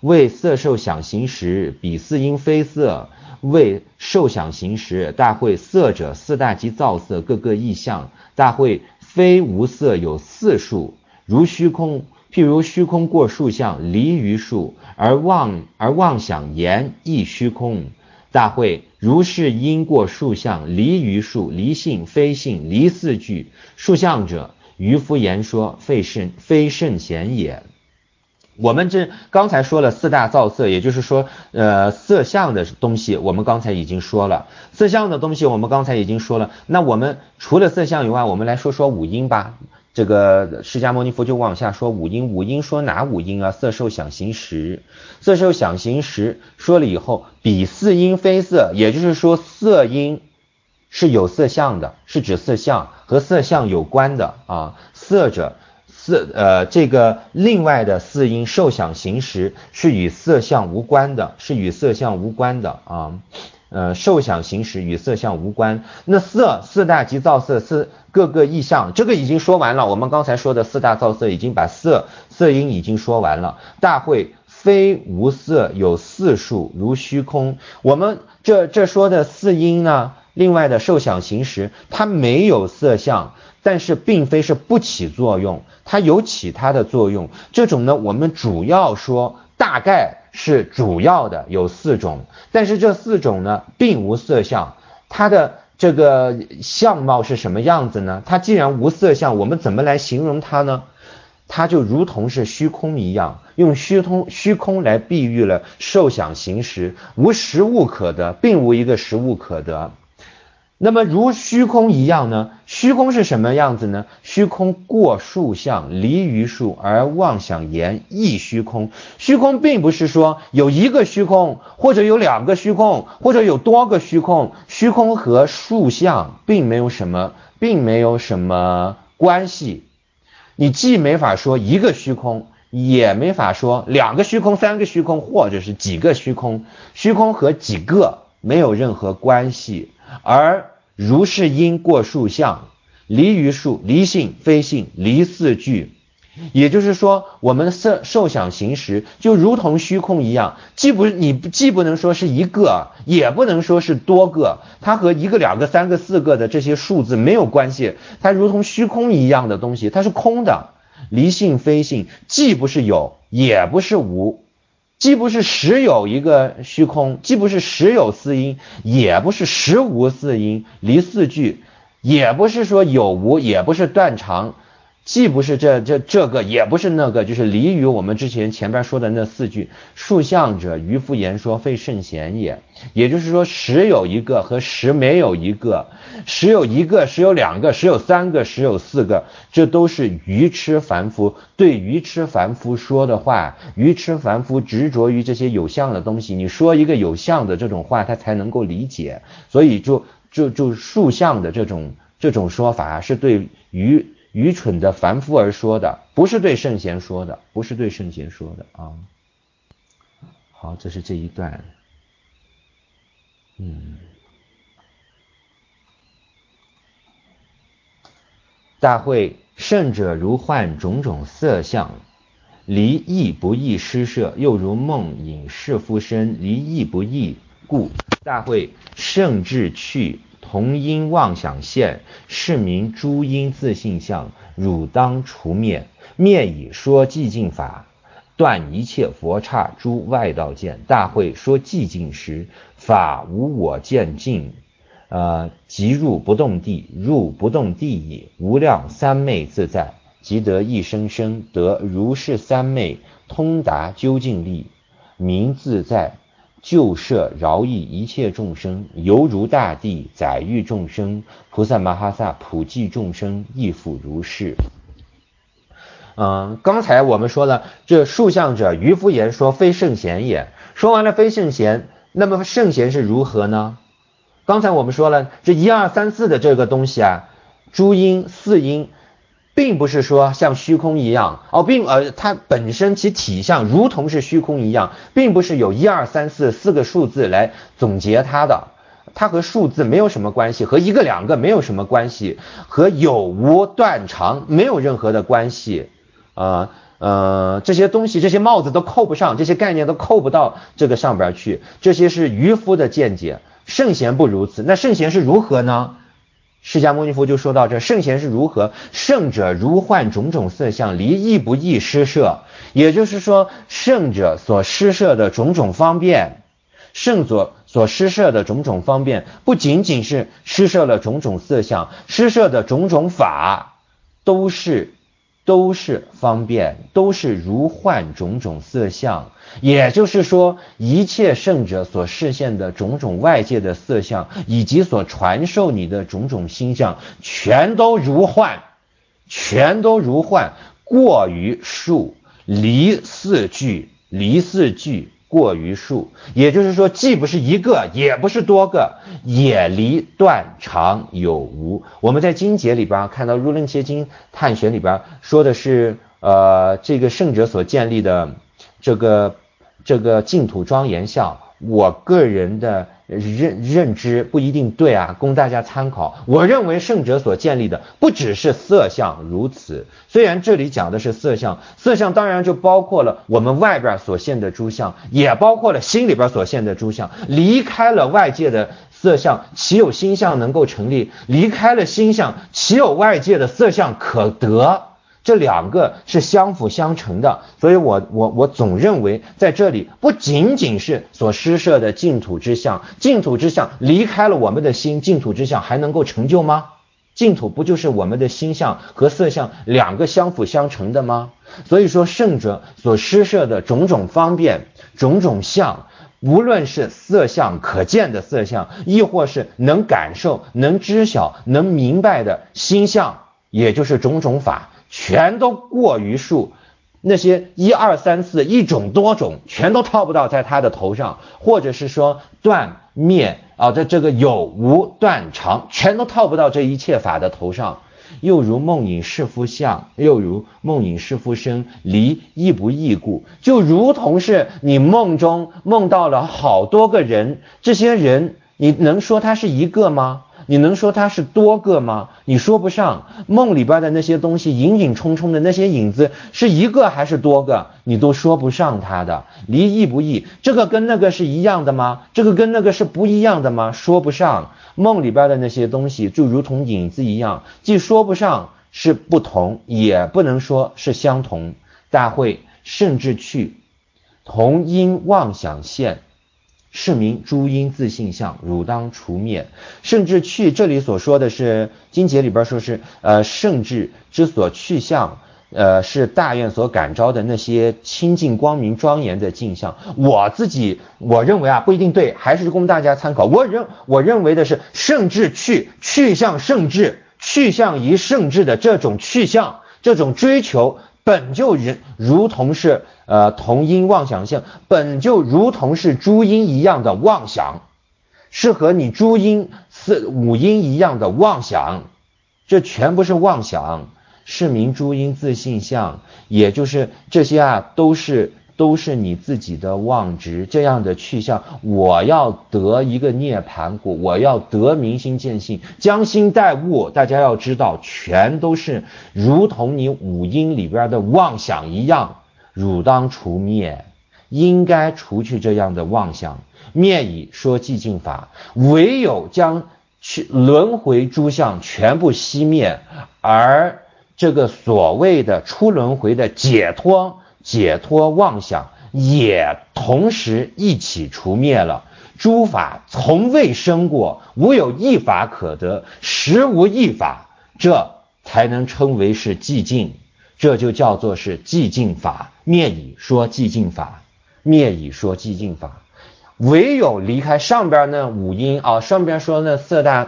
为色受想行识，彼四因非色，为受想行识。大会色者四大即造色，各个异象。大会非无色有四数，如虚空，譬如虚空过数相，离于数，而妄想言亦虚空。大会如是因过数相，离于数，离性非性，离四句。数相者，渔夫言说，非圣贤也。我们刚才说了四大造色，也就是说色相的东西我们刚才已经说了，色相的东西我们刚才已经说了。那我们除了色相以外，我们来说说五阴吧。这个释迦牟尼佛就往下说五阴。五阴说哪五阴啊？色受想行识。色受想行识说了以后，彼四因非色，也就是说色因是有色相的，是指色相和色相有关的啊。色者这个另外的四因受想行识是与色相无关的，啊。受想行识与色相无关。那四大即造色，各个异象，这个已经说完了。我们刚才说的四大造色已经把色因已经说完了。大会非无色有四数，如虚空。我们这说的四因呢，另外的受想行识，它没有色相，但是并非是不起作用，它有起它的作用。这种呢，我们主要说大概是主要的有四种，但是这四种呢并无色相。它的这个相貌是什么样子呢？它既然无色相，我们怎么来形容它呢？它就如同是虚空一样，用虚空来比喻了受想行识，无实物可得，并无一个实物可得。那么如虚空一样呢？虚空是什么样子呢？虚空过数相，离于数，而妄想言亦虚空。虚空并不是说有一个虚空，或者有两个虚空，或者有多个虚空。虚空和数相并没有什么关系。你既没法说一个虚空，也没法说两个虚空、三个虚空，或者是几个虚空。虚空和几个没有任何关系。而如是因过数相，离于数，离性非性，离四句。也就是说，我们受想行识就如同虚空一样，你既不能说是一个，也不能说是多个，它和一个、两个、三个、四个的这些数字没有关系，它如同虚空一样的东西，它是空的。离性非性，既不是有，也不是无，既不是实有一个虚空，既不是实有四因，也不是实无四因。离四句，也不是说有无，也不是断常，既不是这个，也不是那个，就是离于我们前边说的那四句。数相者，渔夫言说，非圣贤也。也就是说，实有一个和实没有一个，实有一个，实有两个，实有三个，实有四个，这都是愚痴凡夫对愚痴凡夫说的话。愚痴凡夫执着于这些有相的东西，你说一个有相的这种话，他才能够理解。所以就数相的这种说法是对愚蠢的凡夫而说的，不是对圣贤说的，啊。好，这是这一段。大会圣者如幻种种色相，离异不异施设，又如梦影是夫身，离异不异故。大会圣智去，同因妄想现，是名诸因自性相，汝当除灭。灭以说寂静法，断一切佛刹诸外道见。大会说寂静时，法无我见尽，即入不动地，入不动地矣。无量三昧自在，即得一生生，得如是三昧，通达究竟力，名自在，救摄饶益一切众生，犹如大地载育众生，菩萨摩诃萨普济众生，亦复如是。刚才我们说了，这数相者，渔夫言说，非圣贤也。说完了非圣贤，那么圣贤是如何呢？刚才我们说了，这1、2、3、4的这个东西啊，诸因、四因，并不是说像虚空一样它本身其体相如同是虚空一样，并不是有1、2、3、4个数字来总结它的。它和数字没有什么关系，和一个两个没有什么关系，和有无断常没有任何的关系。 这些东西这些帽子都扣不上，这些概念都扣不到这个上边去，这些是渔夫的见解。圣贤不如此。那圣贤是如何呢？释迦牟尼佛就说到这，圣贤是如何？圣者如幻种种色相，离亦不异施设。也就是说，圣者所施设的种种方便，圣所施设的种种方便，不仅仅是施设了种种色相，施设的种种法都是方便，都是如幻种种色相。也就是说，一切圣者所示现的种种外界的色相，以及所传授你的种种心相，全都如幻，过于数，离四句，过于数。也就是说，既不是一个，也不是多个，也离断常有无。我们在经节里边看到《入楞伽经探选》里边说的是这个圣者所建立的这个净土庄严相。我个人的认知不一定对啊，供大家参考。我认为圣者所建立的不只是色相如此，虽然这里讲的是色相，色相当然就包括了我们外边所现的诸相，也包括了心里边所现的诸相。离开了外界的色相，岂有心相能够成立？离开了心相，岂有外界的色相可得？这两个是相辅相成的。所以我总认为在这里不仅仅是所施设的净土之相，净土之相离开了我们的心，净土之相还能够成就吗？净土不就是我们的心相和色相两个相辅相成的吗？所以说圣者所施设的种种方便，种种相，无论是色相可见的色相，亦或是能感受能知晓能明白的心相，也就是种种法，全都过于数。那些1、2、3、4一种多种全都套不到在他的头上，或者是说断灭这个有无断常全都套不到这一切法的头上。又如梦影是夫相，又如梦影是夫身，离亦不异故。就如同是你梦中梦到了好多个人，这些人你能说他是一个吗？你能说它是多个吗？你说不上。梦里边的那些东西，隐隐冲冲的那些影子，是一个还是多个，你都说不上它的。离异不异，这个跟那个是一样的吗？这个跟那个是不一样的吗？说不上。梦里边的那些东西就如同影子一样，既说不上是不同，也不能说是相同。大会甚至去同因妄想现，是名诸因自性相，汝当除灭。甚至去这里所说的是经节里边说是圣智之所去相，是大愿所感召的那些清净光明庄严的境相。我认为不一定对，还是供大家参考。我认为的是圣智去向圣智，去向于圣智的这种去向，这种追求本就如同是同因妄想相，本就如同是诸因一样的妄想，是和你诸因五因一样的妄想，这全部是妄想，是名诸因自性相。也就是这些都是你自己的妄执，这样的去向。我要得一个涅盘果，我要得明心见性，将心待物，大家要知道全都是如同你五阴里边的妄想一样，汝当除灭。应该除去这样的妄想，灭以说寂静法。唯有将轮回诸相全部熄灭，而这个所谓的出轮回的解脱妄想也同时一起除灭了。诸法从未生过，无有一法可得，实无一法，这才能称为是寂静。这就叫做是寂静法，灭以说寂静法，灭以说寂静法。唯有离开上边那五阴上边说那四大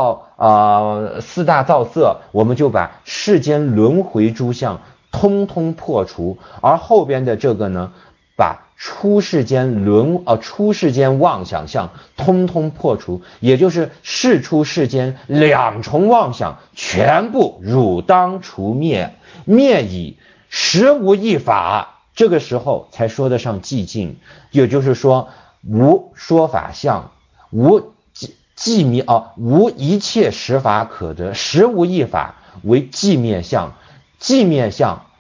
造色，我们就把世间轮回诸相通通破除，而后边的这个呢，把出世间妄想相通通破除，也就是世出世间两重妄想全部汝当除灭，灭以实无一法。这个时候才说得上寂静，也就是说无说法相，无寂灭无一切实法可得，实无一法为寂灭相。寂灭相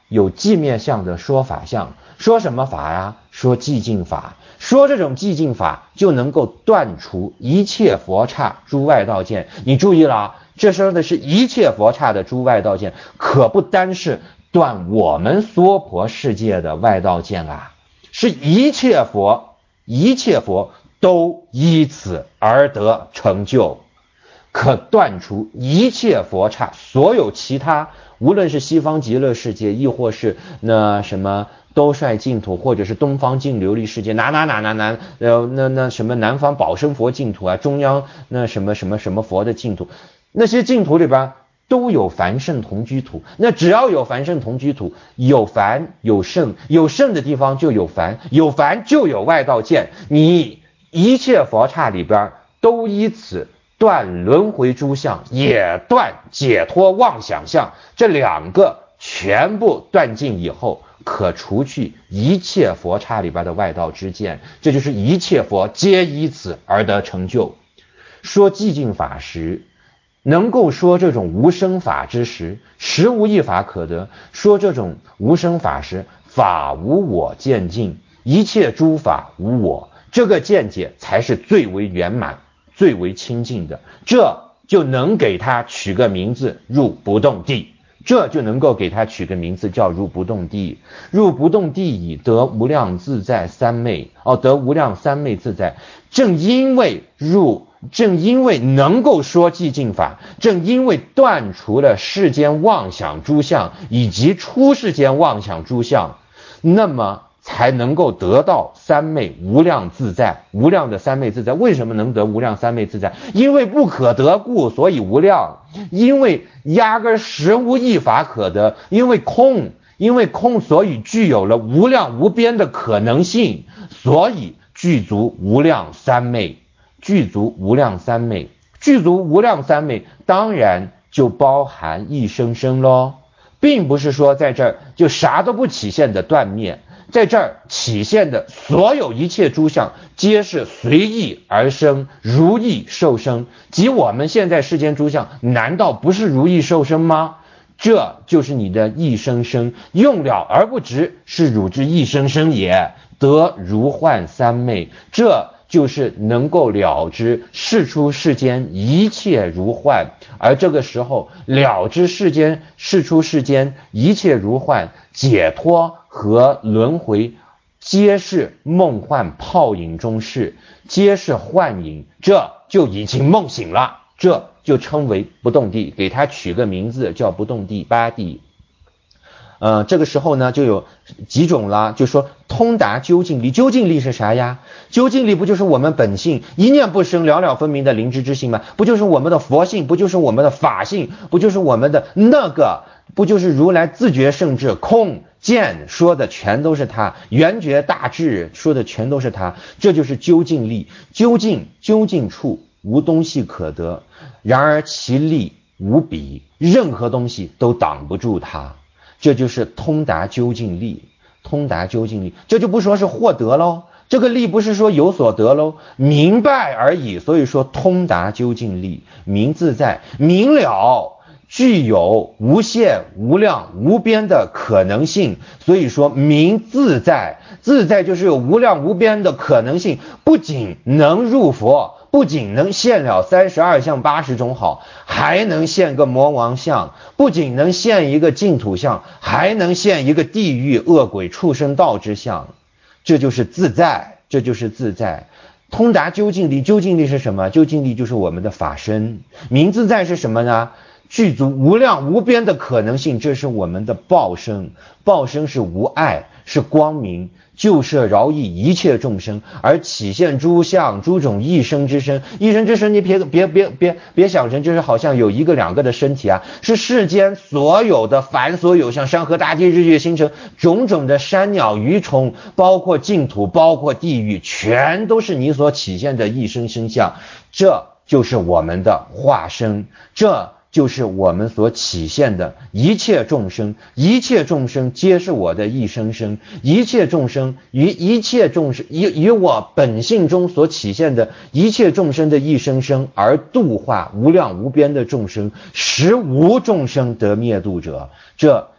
有寂灭相的说法相。说什么法呀？说寂静法。说这种寂静法就能够断除一切佛刹诸外道见。你注意了啊，这说的是一切佛刹的诸外道见，可不单是断我们娑婆世界的外道见啊，是一切佛都依此而得成就，可断除一切佛刹所有其他，无论是西方极乐世界，亦或是那什么兜率净土，或者是东方净琉璃世界，那什么南方宝生佛净土啊，中央那什么佛的净土，那些净土里边都有凡圣同居土。那只要有凡圣同居土，有凡有圣，有圣的地方就有凡，有凡就有外道见。你一切佛刹里边都依此断轮回诸相，也断解脱妄想相，这两个全部断尽以后，可除去一切佛刹里边的外道之见。这就是一切佛皆依此而得成就。说寂静法时，能够说这种无生法之时，实无一法可得。说这种无生法时，法无我见尽，一切诸法无我，这个见解才是最为圆满最为清净的，这就能给他取个名字入不动地，这就能够给他取个名字叫入不动地。入不动地以得无量自在三昧，得无量三昧自在。正因为能够说寂静法，正因为断除了世间妄想诸相以及出世间妄想诸相，那么才能够得到三昧无量自在，无量的三昧自在。为什么能得无量三昧自在？因为不可得故，所以无量。因为压根实无一法可得，因为空，所以具有了无量无边的可能性，所以具足无量三昧。具足无量三昧，具足无量三昧，当然就包含一生生咯，并不是说在这儿就啥都不起现的断灭。在这儿起现的所有一切诸相，皆是随意而生，如意受生。即我们现在世间诸相，难道不是如意受生吗？这就是你的一生生，用了而不直，是汝之一生生也，得如幻三昧。这就是能够了知世出世间一切如幻，而这个时候了知世出世间一切如幻，解脱和轮回皆是梦幻泡影中事，皆是幻影，这就已经梦醒了，这就称为不动地，给它取个名字叫不动地八地。这个时候呢就有几种了，就说通达究竟力。究竟力是啥呀？究竟力不就是我们本性一念不生了了分明的灵知之性吗？不就是我们的佛性？不就是我们的法性？不就是我们的那个？不就是如来自觉圣智空见说的全都是他，圆觉大智说的全都是他，这就是究竟力。究竟处无东西可得，然而其力无比，任何东西都挡不住它。这就是通达究竟力，通达究竟力，这就不说是获得咯，这个力不是说有所得咯，明白而已。所以说通达究竟力，明自在，明了具有无限无量无边的可能性。所以说明自在，自在就是有无量无边的可能性，不仅能入佛，不仅能现了32相80种好，还能现个魔王相，不仅能现一个净土相，还能现一个地狱恶鬼畜生道之相。这就是自在，这就是自在。通达究竟力，究竟力是什么？究竟力就是我们的法身。明自在是什么呢？具足无量无边的可能性，这是我们的报身。报身是无碍，是光明，救摄饶益一切众生，而起现诸相诸种一生之身。一生之身，你别想成就是好像有一个两个的身体啊，是世间所有的凡所有，像山河大地日月星辰种种的山鸟鱼虫，包括净土，包括地狱，全都是你所起现的一生生相。这就是我们的化身，这就是我们所起现的一切众生，一切众生皆是我的一生生，一切众生与我本性中所起现的一切众生的一生生，而度化无量无边的众生，实无众生得灭度者。这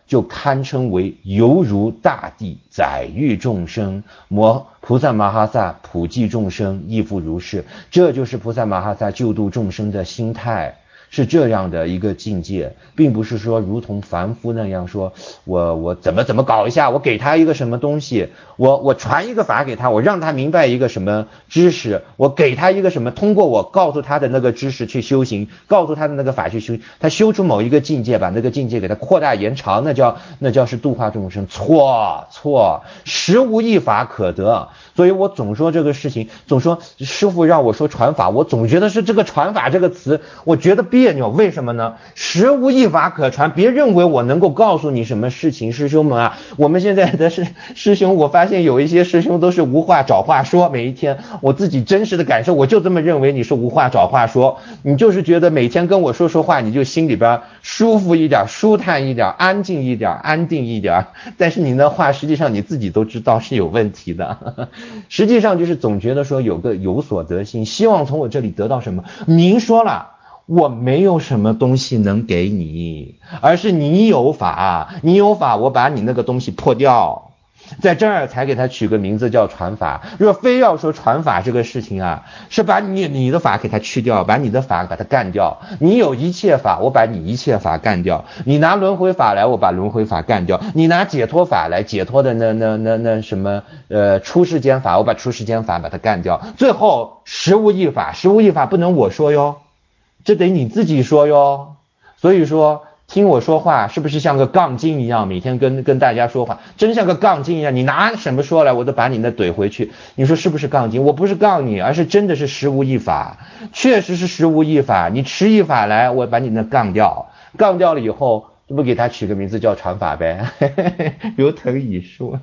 就堪称为犹如大地载育众生，菩萨摩诃萨普济众生亦复如是。这就是菩萨摩诃萨救度众生的心态，是这样的一个境界，并不是说如同凡夫那样说我怎么搞一下，我给他一个什么东西，我传一个法给他，我让他明白一个什么知识，我给他一个什么，通过我告诉他的那个知识去修行，告诉他的那个法去修，他修出某一个境界，把那个境界给他扩大延长，那叫是度化众生。错，实无一法可得。所以我总说这个事情，总说师父让我说传法，我总觉得是这个传法这个词，我觉得别扭。为什么呢？实无一法可传，别认为我能够告诉你什么事情。师兄们啊，我们现在的师兄，我发现有一些师兄都是无话找话说，每一天我自己真实的感受，我就这么认为你是无话找话说，你就是觉得每天跟我说话，你就心里边舒服一点，舒坦一点，安静一点，安定一点，但是你的话实际上你自己都知道是有问题的。实际上就是总觉得说有所得心，希望从我这里得到什么。明说了，我没有什么东西能给你，而是你有法，我把你那个东西破掉，在这儿才给他取个名字叫传法。若非要说传法这个事情啊，是把你的法给他去掉，把你的法把它干掉。你有一切法，我把你一切法干掉。你拿轮回法来，我把轮回法干掉。你拿解脱法来，解脱的那什么出世间法，我把出世间法把它干掉。最后实无一法不能我说哟，这得你自己说哟。所以说听我说话是不是像个杠精一样，每天跟大家说话，真像个杠精一样，你拿什么说来我都把你那怼回去。你说是不是杠精？我不是杠你，而是真的是实无一法，确实是实无一法。你持一法来，我把你那杠掉了以后，这不给他取个名字叫传法呗？刘腾宇说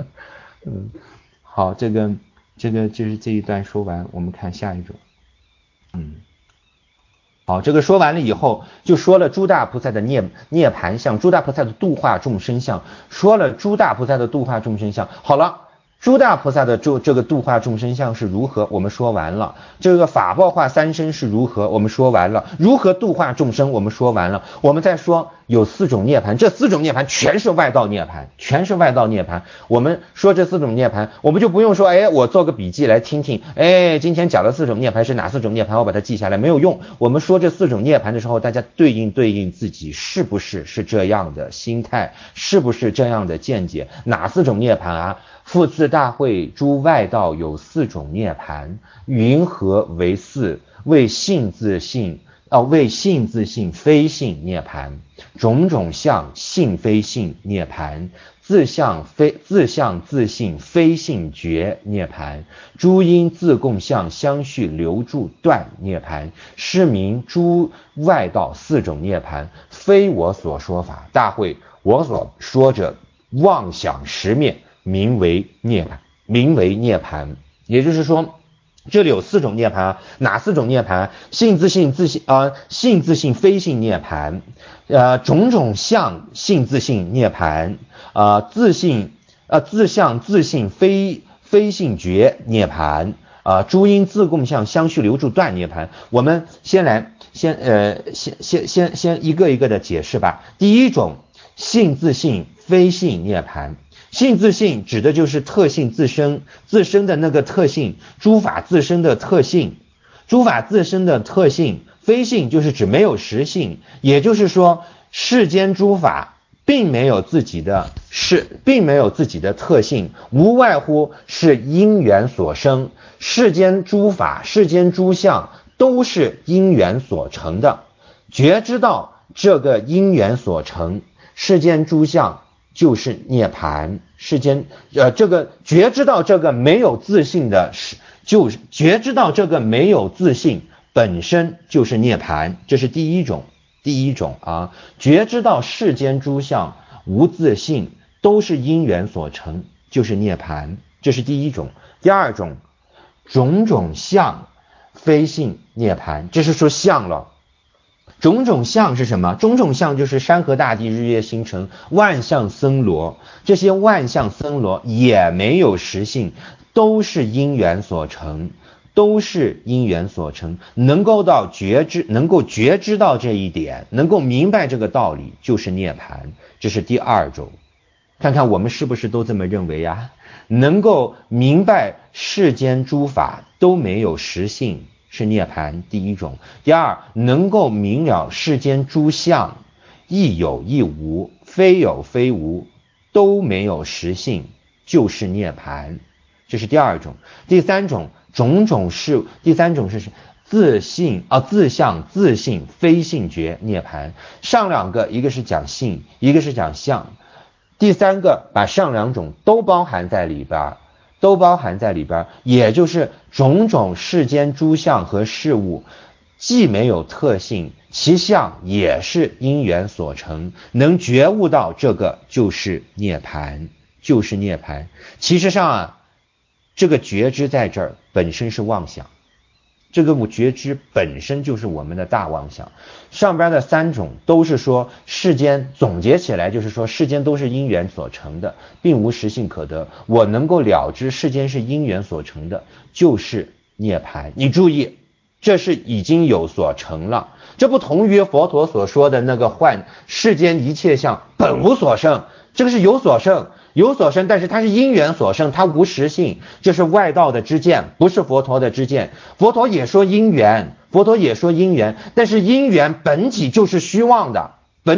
好，这个就是这一段说完，我们看下一种。好，这个说完了以后，就说了诸大菩萨的涅盘相，诸大菩萨的度化众生相，说了诸大菩萨的度化众生相。好了，诸大菩萨的这个度化众生相是如何，我们说完了。这个法报化三身是如何，我们说完了。如何度化众生，我们说完了。我们再说有4种涅盘，这4种涅盘全是外道涅盘，我们说这4种涅盘，我们就不用说我做个笔记来听听，今天讲的4种涅盘是哪4种涅盘，我把它记下来，没有用。我们说这4种涅盘的时候，大家对应自己是不是这样的心态，是不是这样的见解。哪4种涅盘啊？复次大会诸外道有4种涅盘，云何为4？为性自性非性涅盘，种种相性非性涅盘，自相自性非性觉涅盘，诸因自共相相续留住断涅盘，是名诸外道4种涅盘，非我所说法。大会我所说者妄想实灭，名为涅盘。也就是说这里有4种涅盘，哪4种涅盘？性自性非性涅盘，种种相性自性涅盘，自相自性非性觉涅盘，诸因自共相相续留住断涅盘。我们先一个一个的解释吧。第一种，性自性非性涅盘。性自性指的就是特性自身的那个特性，诸法自身的特性，非性就是指没有实性，也就是说世间诸法并没有自己的特性，无外乎是因缘所生。世间诸法世间诸相都是因缘所成的，觉知到这个因缘所成，世间诸相就是涅盘。这个觉知到这个没有自性的，就是觉知到这个没有自性本身就是涅盘，这是第一种啊，觉知到世间诸相无自性，都是因缘所成，就是涅盘，这是第一种。第二种，种种相非性涅盘，这是说相了。种种相是什么？种种相就是山河大地日月星辰万象森罗，这些万象森罗也没有实性，都是因缘所成， 都是因缘所成，能够觉知到这一点，能够明白这个道理，就是涅槃。这是第二种。看看我们是不是都这么认为呀？能够明白世间诸法都没有实性，是涅槃第一种。第二，能够明了世间诸相亦有亦无，非有非无，都没有实性，就是涅槃。这是第二种。第三种，第三种是自相自性非性觉涅槃。上两个一个是讲性，一个是讲相，第三个把上两种都包含在里边，也就是种种世间诸相和事物既没有特性，其相也是因缘所成，能觉悟到这个就是涅槃，其实上啊，这个觉知在这儿本身是妄想，这个觉知本身就是我们的大妄想。上边的三种都是说世间，总结起来就是说世间都是因缘所成的，并无实性可得。我能够了知世间是因缘所成的，就是涅槃。你注意，这是已经有所成了，这不同于佛陀所说的那个世间一切相本无所生，这个是有所生，但是它是因缘所生，它无实性，这是外道的知见，不是佛陀的知见。佛陀也说因缘，但是因缘本体就是虚妄的，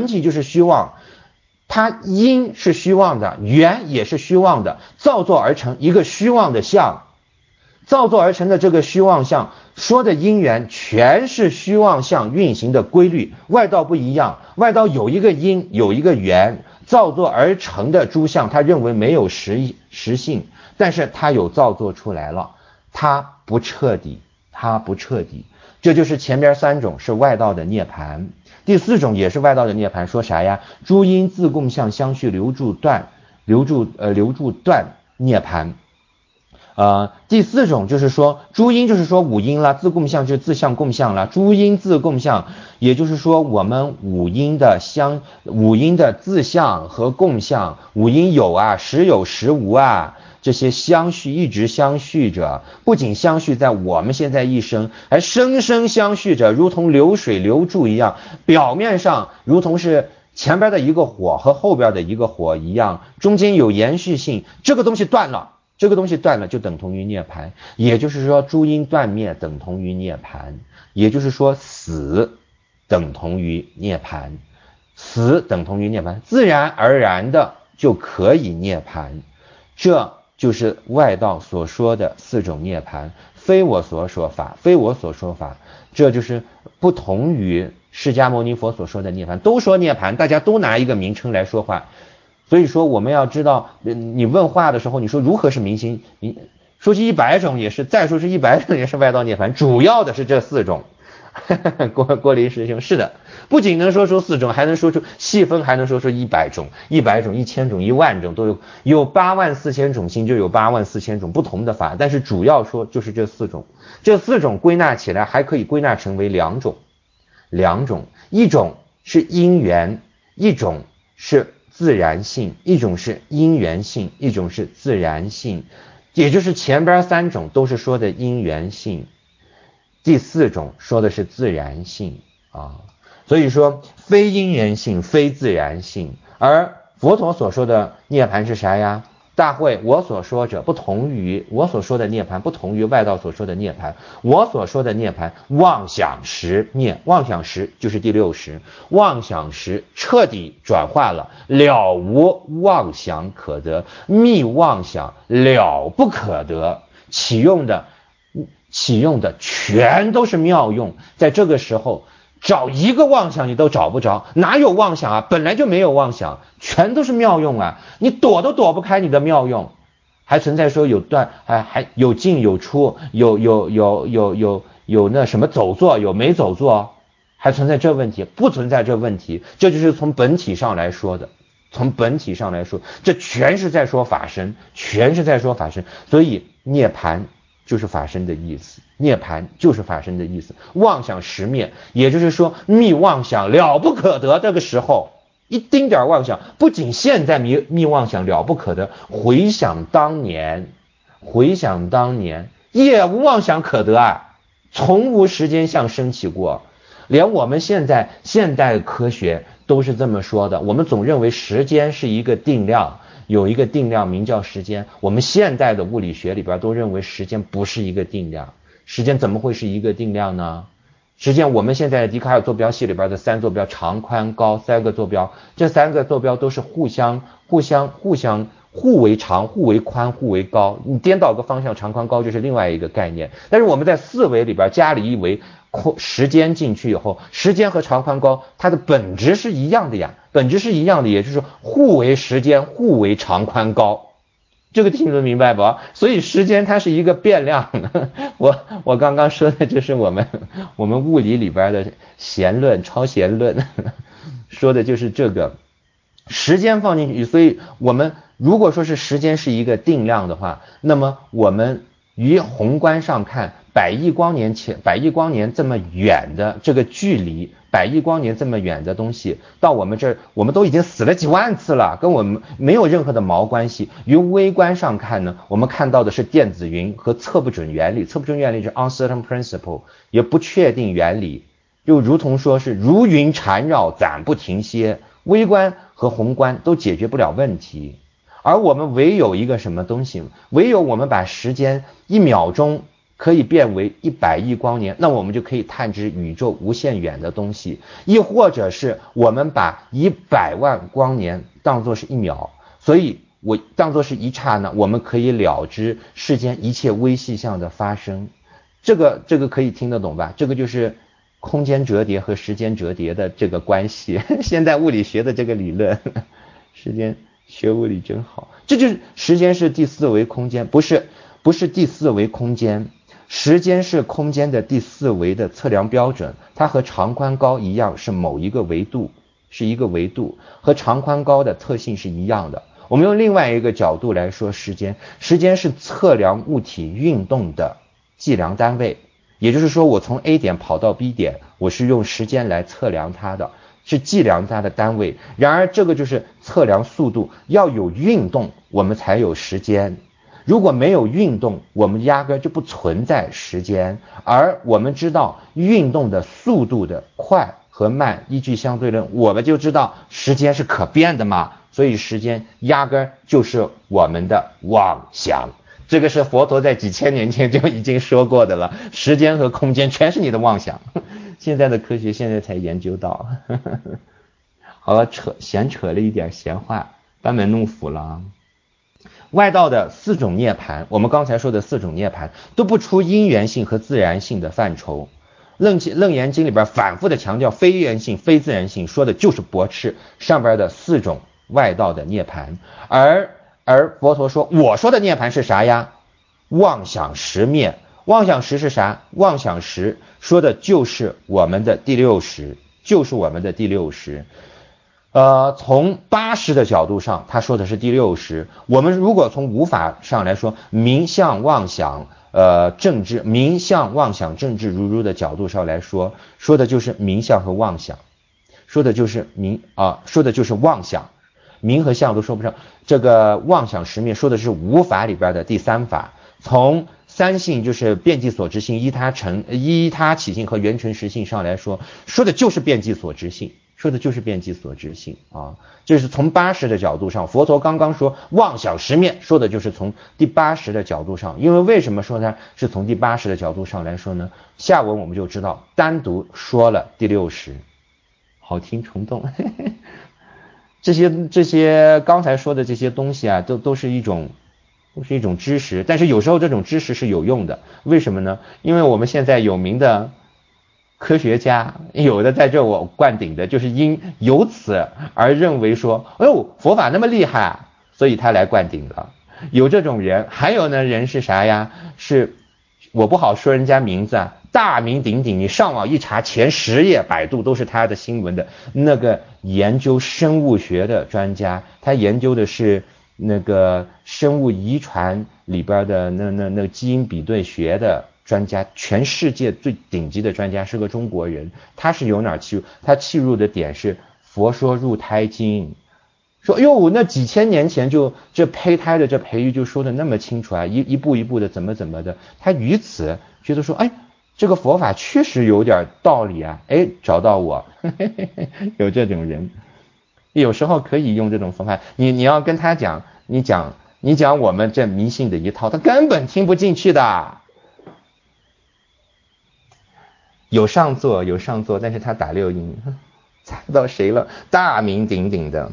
它因是虚妄的，缘也是虚妄的，造作而成一个虚妄的相，造作而成的这个虚妄相说的因缘全是虚妄相运行的规律。外道不一样，外道有一个因有一个缘，造作而成的诸相他认为没有实性，但是他有造作出来了，他不彻底。这就是前边三种是外道的涅槃。第四种也是外道的涅槃，说啥呀？诸因自共相相续留住断涅槃。第四种就是说诸因，就是说五因了，自共相就是自相共相了，诸因自共相，也就是说我们五因的自相和共相，五因有啊，实有实无啊，这些相续一直相续着，不仅相续在我们现在一生，还生生相续着，如同流水流注一样，表面上如同是前边的一个火和后边的一个火一样，中间有延续性，这个东西断了就等同于涅槃。也就是说诸因断灭等同于涅槃，也就是说死等同于涅槃，自然而然的就可以涅槃。这就是外道所说的四种涅槃，非我所说法，这就是不同于释迦牟尼佛所说的涅槃。都说涅槃，大家都拿一个名称来说话。所以说我们要知道，你问话的时候，你说如何是明心，你说是100种也是，再说是100种也是外道涅槃，主要的是这4种。郭林师兄是的，不仅能说出4种，还能说出细分，还能说出100种、1000种、10000种都有84000种心，就有84000种不同的法，但是主要说就是这4种。这4种归纳起来还可以归纳成为两种，一种是因缘，一种是自然性，一种是因缘性，一种是自然性，也就是前边3种都是说的因缘性，第4种说的是自然性啊。所以说非因缘性非自然性，而佛陀所说的涅槃是啥呀？大会，我所说者不同于我所说的涅槃，不同于外道所说的涅槃。我所说的涅槃，妄想识灭，妄想识就是第6识，妄想识彻底转化了，了无妄想可得，密妄想了不可得，启用的全都是妙用。在这个时候找一个妄想你都找不着，哪有妄想啊？本来就没有妄想，全都是妙用啊！你躲都躲不开你的妙用，还存在说有断，还有进有出，有那什么走坐，有没走坐，还存在这问题？不存在这问题，这就是从本体上来说的。这全是在说法身，所以涅槃就是法身的意思，妄想识灭，也就是说密妄想了不可得。这个时候一丁点妄想，不仅现在密妄想了不可得，回想当年也无妄想可得啊，从无时间相升起过。连我们现在现代科学都是这么说的，我们总认为时间是一个定量，有一个定量名叫时间。我们现代的物理学里边都认为时间不是一个定量，时间怎么会是一个定量呢？实际上我们现在的笛卡尔坐标系里边的3坐标长宽高3个坐标，这3个坐标都是互为长互为宽互为高，你颠倒个方向长宽高就是另外一个概念。但是我们在4维里边加了一维时间进去以后，时间和长宽高它的本质是一样的呀，本质是一样的，也就是互为时间互为长宽高，这个听得明白不？所以时间它是一个变量。我刚刚说的就是我们物理里边的弦论超弦论，说的就是这个时间放进去。所以我们如果说是时间是一个定量的话，那么我们于宏观上看100亿光年这么远的这个距离，100亿光年这么远的东西到我们这儿，我们都已经死了几万次了，跟我们没有任何的毛关系。于微观上看呢，我们看到的是电子云和测不准原理，测不准原理是 uncertain principle， 也不确定原理，就如同说是如云缠绕暂不停歇，微观和宏观都解决不了问题。而我们唯有一个什么东西，唯有我们把时间1秒钟可以变为100亿光年，那我们就可以探知宇宙无限远的东西。亦或者是我们把100万光年当作是1秒，所以我当作是一刹那，我们可以了知世间一切微细项的发生。这个可以听得懂吧？这个就是空间折叠和时间折叠的这个关系，现代物理学的这个理论。时间学物理真好，这就是时间是第4维空间，不是第4维空间，时间是空间的第4维的测量标准，它和长宽高一样，是某一个维度，是一个维度，和长宽高的特性是一样的。我们用另外一个角度来说时间是测量物体运动的计量单位，也就是说我从 A 点跑到 B 点，我是用时间来测量它的，是计量它的单位。然而这个就是测量速度，要有运动我们才有时间，如果没有运动我们压根就不存在时间。而我们知道运动的速度的快和慢依据相对论，我们就知道时间是可变的嘛，所以时间压根就是我们的妄想。这个是佛陀在几千年前就已经说过的了，时间和空间全是你的妄想，现在的科学现在才研究到。好了，闲扯了一点闲话，班门弄斧了。外道的4种涅槃，我们刚才说的4种涅槃都不出因缘性和自然性的范畴。楞严经里边反复的强调非因缘性非自然性，说的就是驳斥上边的4种外道的涅槃。而佛陀说，我说的涅槃是啥呀？妄想识灭。妄想识是啥？妄想识说的就是我们的第6识，就是我们的第6识。从8识的角度上，他说的是第6识。我们如果从无法上来说，名相妄想政治，名相妄想政治如的角度上来说，说的就是名相和妄想，说的就是妄想，名和相都说不上。这个妄想识灭说的是无法里边的第3法。从三性就是遍计所知性、依他起性和缘成实性上来说，说的就是遍计所知性，说的就是遍计所知性啊。这是从8识的角度上，佛陀刚刚说妄想识灭，说的就是从第8识的角度上。因为为什么说它是从第8识的角度上来说呢？下文我们就知道，单独说了第6识，好听虫洞。这些刚才说的这些东西啊，都是一种知识，但是有时候这种知识是有用的。为什么呢？因为我们现在有名的科学家，有的在这我灌顶的，就是因由此而认为说，哎呦，佛法那么厉害，所以他来灌顶了。有这种人。还有呢，人是啥呀？是我不好说人家名字啊，大名鼎鼎，你上网一查，前10页百度都是他的新闻的那个研究生物学的专家，他研究的是那个生物遗传里边的那基因比对学的专家，全世界最顶级的专家，是个中国人。他是由哪儿切入？他切入的点是《佛说入胎经》， 说哟，那几千年前就这胚胎的这培育就说的那么清楚啊，一步一步的怎么的，他于此觉得说，哎，这个佛法确实有点道理啊，哎，找到我，有这种人，有时候可以用这种方法，你要跟他讲，你讲我们这迷信的一套，他根本听不进去的。有上座，但是他打六音。猜到谁了？大名鼎鼎的，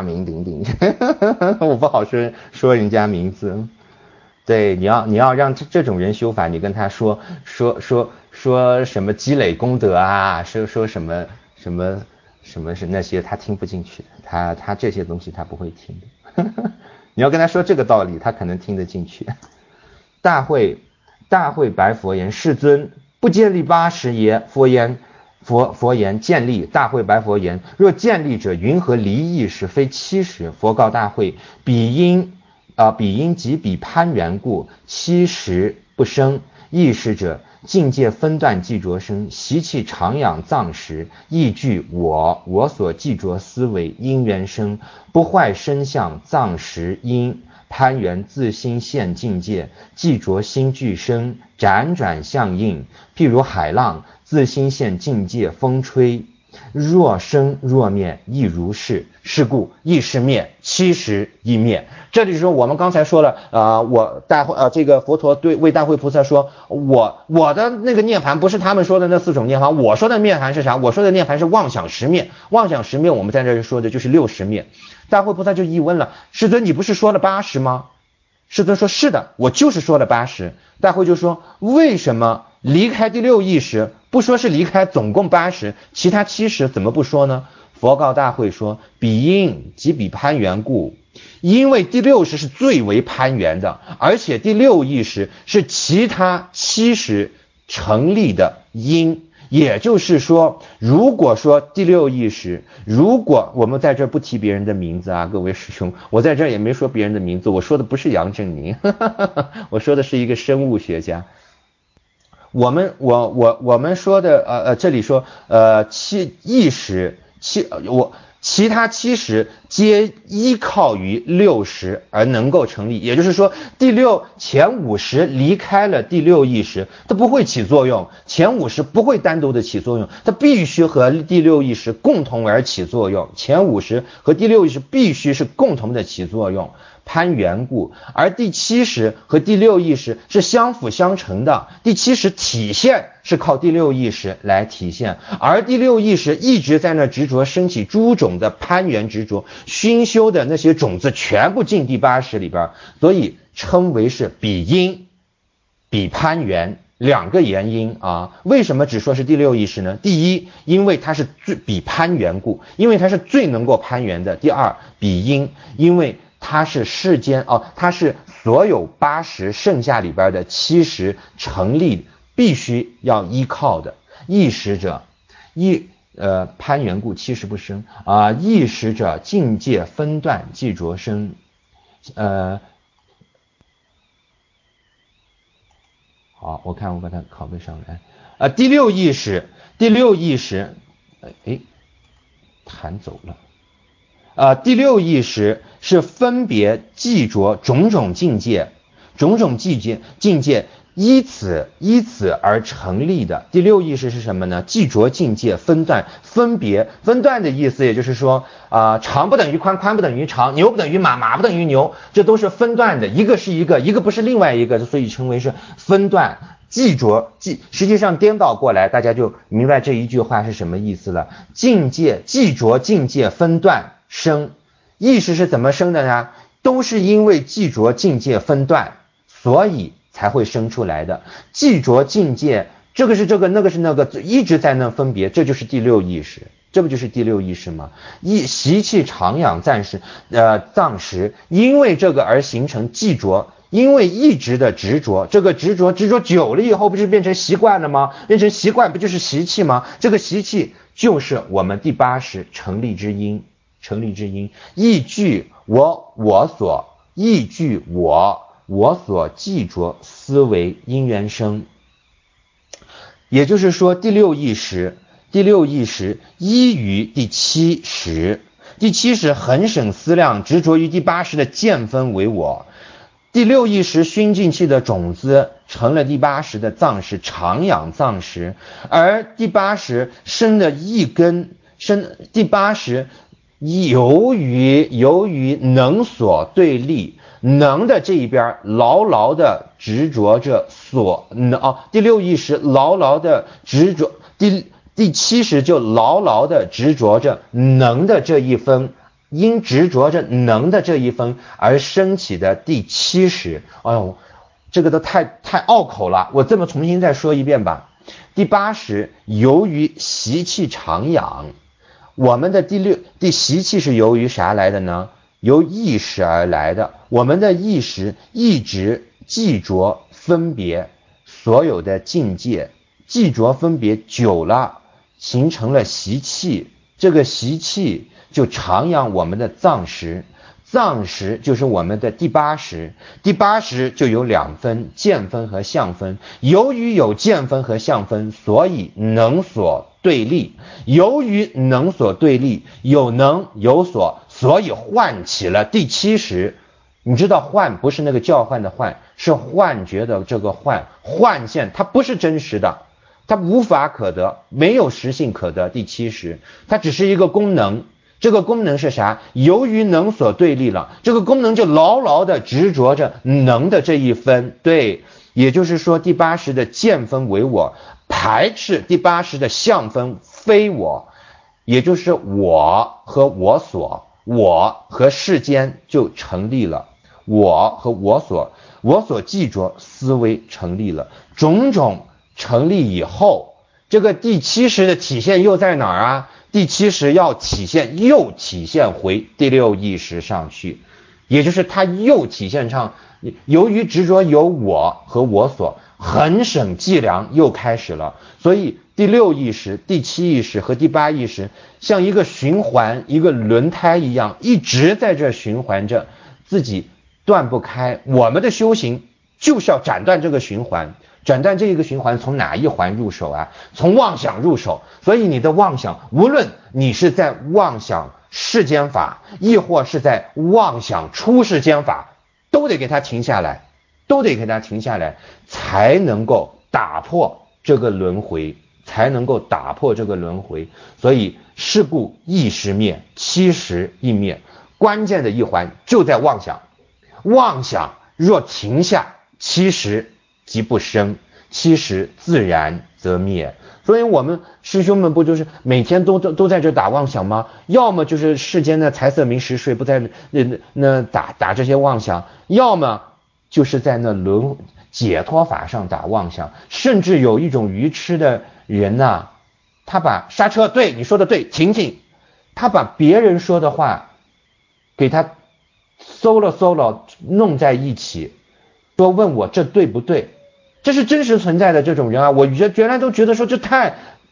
我不好说人家名字。对，你要让这种人修法，你跟他说什么积累功德啊，说什么是那些，他听不进去，他这些东西他不会听的。你要跟他说这个道理，他可能听得进去。大会白佛言：世尊，不建立80耶？佛言：建立。大会白佛言：若建立者，云何离意识非70？佛告大会：彼因即彼攀缘故，70不生。意识者，境界分段寂着生，习气常养藏识，亦具我所寂着思维因缘生，不坏身相藏识因。攀缘自心现境界，寂着心俱生，辗转相应。譬如海浪，自心现境界，风吹，若生若灭，亦如是。是故亦是灭，70亦灭。这里说我们刚才说了，这个佛陀为大慧菩萨说，我的那个涅槃不是他们说的那4种涅槃，我说的涅槃是啥？我说的涅槃是妄想识灭，妄想识灭我们在这里说的就是60灭。大慧菩萨就疑问了，世尊，你不是说了80吗？世尊说，是的，我就是说了80。大慧就说，为什么离开第6意识不说是离开总共80，其他70怎么不说呢？佛告大慧说，彼因即彼攀缘故，因为第60是最为攀缘的，而且第6意识是其他70成立的因。也就是说，如果说第6意识，如果我们在这不提别人的名字啊，各位师兄，我在这也没说别人的名字，我说的不是杨振宁，我说的是一个生物学家。我们说的这里说其他70皆依靠于60而能够成立，也就是说前50离开了第6意识，它不会起作用，前50不会单独的起作用，它必须和第6意识共同而起作用，前50和第6意识必须是共同的起作用，攀缘故。而第70和第6意识是相辅相成的，第70体现是靠第6意识来体现，而第6意识一直在那执着升起诸种的攀缘执着，熏修的那些种子全部进第80里边，所以称为是彼因彼攀缘2个原因啊。为什么只说是第6意识呢？第一，因为它是最彼攀缘故，因为它是最能够攀缘的。第二，彼因，因为它是它是所有80剩下里边的70成立必须要依靠的。意识者攀缘故70不生意识者境界分段寂着生。好，我看我把它拷贝上来。第6意识弹走了。第6意识是分别寂着种种境界依此而成立的。第6意识是什么呢？寂着境界分段，分段的意思，也就是说长不等于宽，宽不等于长，牛不等于马，马不等于牛，这都是分段的，一个是一个不是另外一个，所以称为是分段。实际上颠倒过来，大家就明白这一句话是什么意思了。寂着境界分段生，意识是怎么生的呢？都是因为寂着境界分段，所以才会生出来的。寂着境界，这个是这个，那个是那个，一直在那分别，这就是第6意识。这不就是第6意识吗？习气常养藏识，因为这个而形成寂着，因为一直的执着，这个执着久了以后，不是变成习惯了吗？变成习惯不就是习气吗？这个习气就是我们第80成立之因，依据我所寂着思维因缘生。也就是说，第6意识依于第70， 第七识恒省思量，执着于第八识的见分为我。第六意识熏进气的种子成了第八识的脏识，常养脏识，而第八识生的一根第八识由于能所对立，能的这一边牢牢的执着着第六意识牢牢的执着，第七识就牢牢的执着着能的这一分，因执着着能的这一分而升起的第七识。哎呦，这个都太拗口了，我这么重新再说一遍吧。第八识由于习气常养，我们的第习气是由于啥来的呢？由意识而来的。我们的意识一直记着分别所有的境界，记着分别久了，形成了习气，这个习气就常养我们的脏识，脏识就是我们的第八识，第八识就有两分，见分和相分。由于有见分和相分，所以能所对立，由于能所对立，有能有所，所以唤起了第七识。你知道幻不是那个叫唤的幻，是幻觉的这个幻现，它不是真实的，它无法可得，没有实性可得。第七识它只是一个功能，这个功能是啥？由于能所对立了，这个功能就牢牢的执着着能的这一分。对，也就是说第八识的见分为我，排斥第八识的相分非我，也就是我和我所，我和世间就成立了，我和我所记着思维成立了，种种成立以后，这个第七识的体现又在哪儿啊？第七识又体现回第六意识上去，也就是它又体现上，由于执着有我和我所，恒省计量又开始了。所以第六意识、第七意识和第八意识像一个循环，一个轮胎一样，一直在这循环着，自己断不开。我们的修行就是要斩断这个循环。斩断这个循环从哪一环入手啊？从妄想入手。所以你的妄想，无论你是在妄想世间法，亦或是在妄想出世间法，都得给它停下来，才能够打破这个轮回，所以是故意识灭，七识亦灭，关键的一环就在妄想。妄想若停下，七识即不生，七识自然则灭。所以我们师兄们不就是每天都在这打妄想吗？要么就是世间的财色名食睡，不在那打这些妄想，要么就是在那解脱法上打妄想。甚至有一种愚痴的人呐，他把刹车，对，你说的对，停，他把别人说的话给他搜了弄在一起，说问我这对不对？这是真实存在的这种人啊！我原来都觉得说这太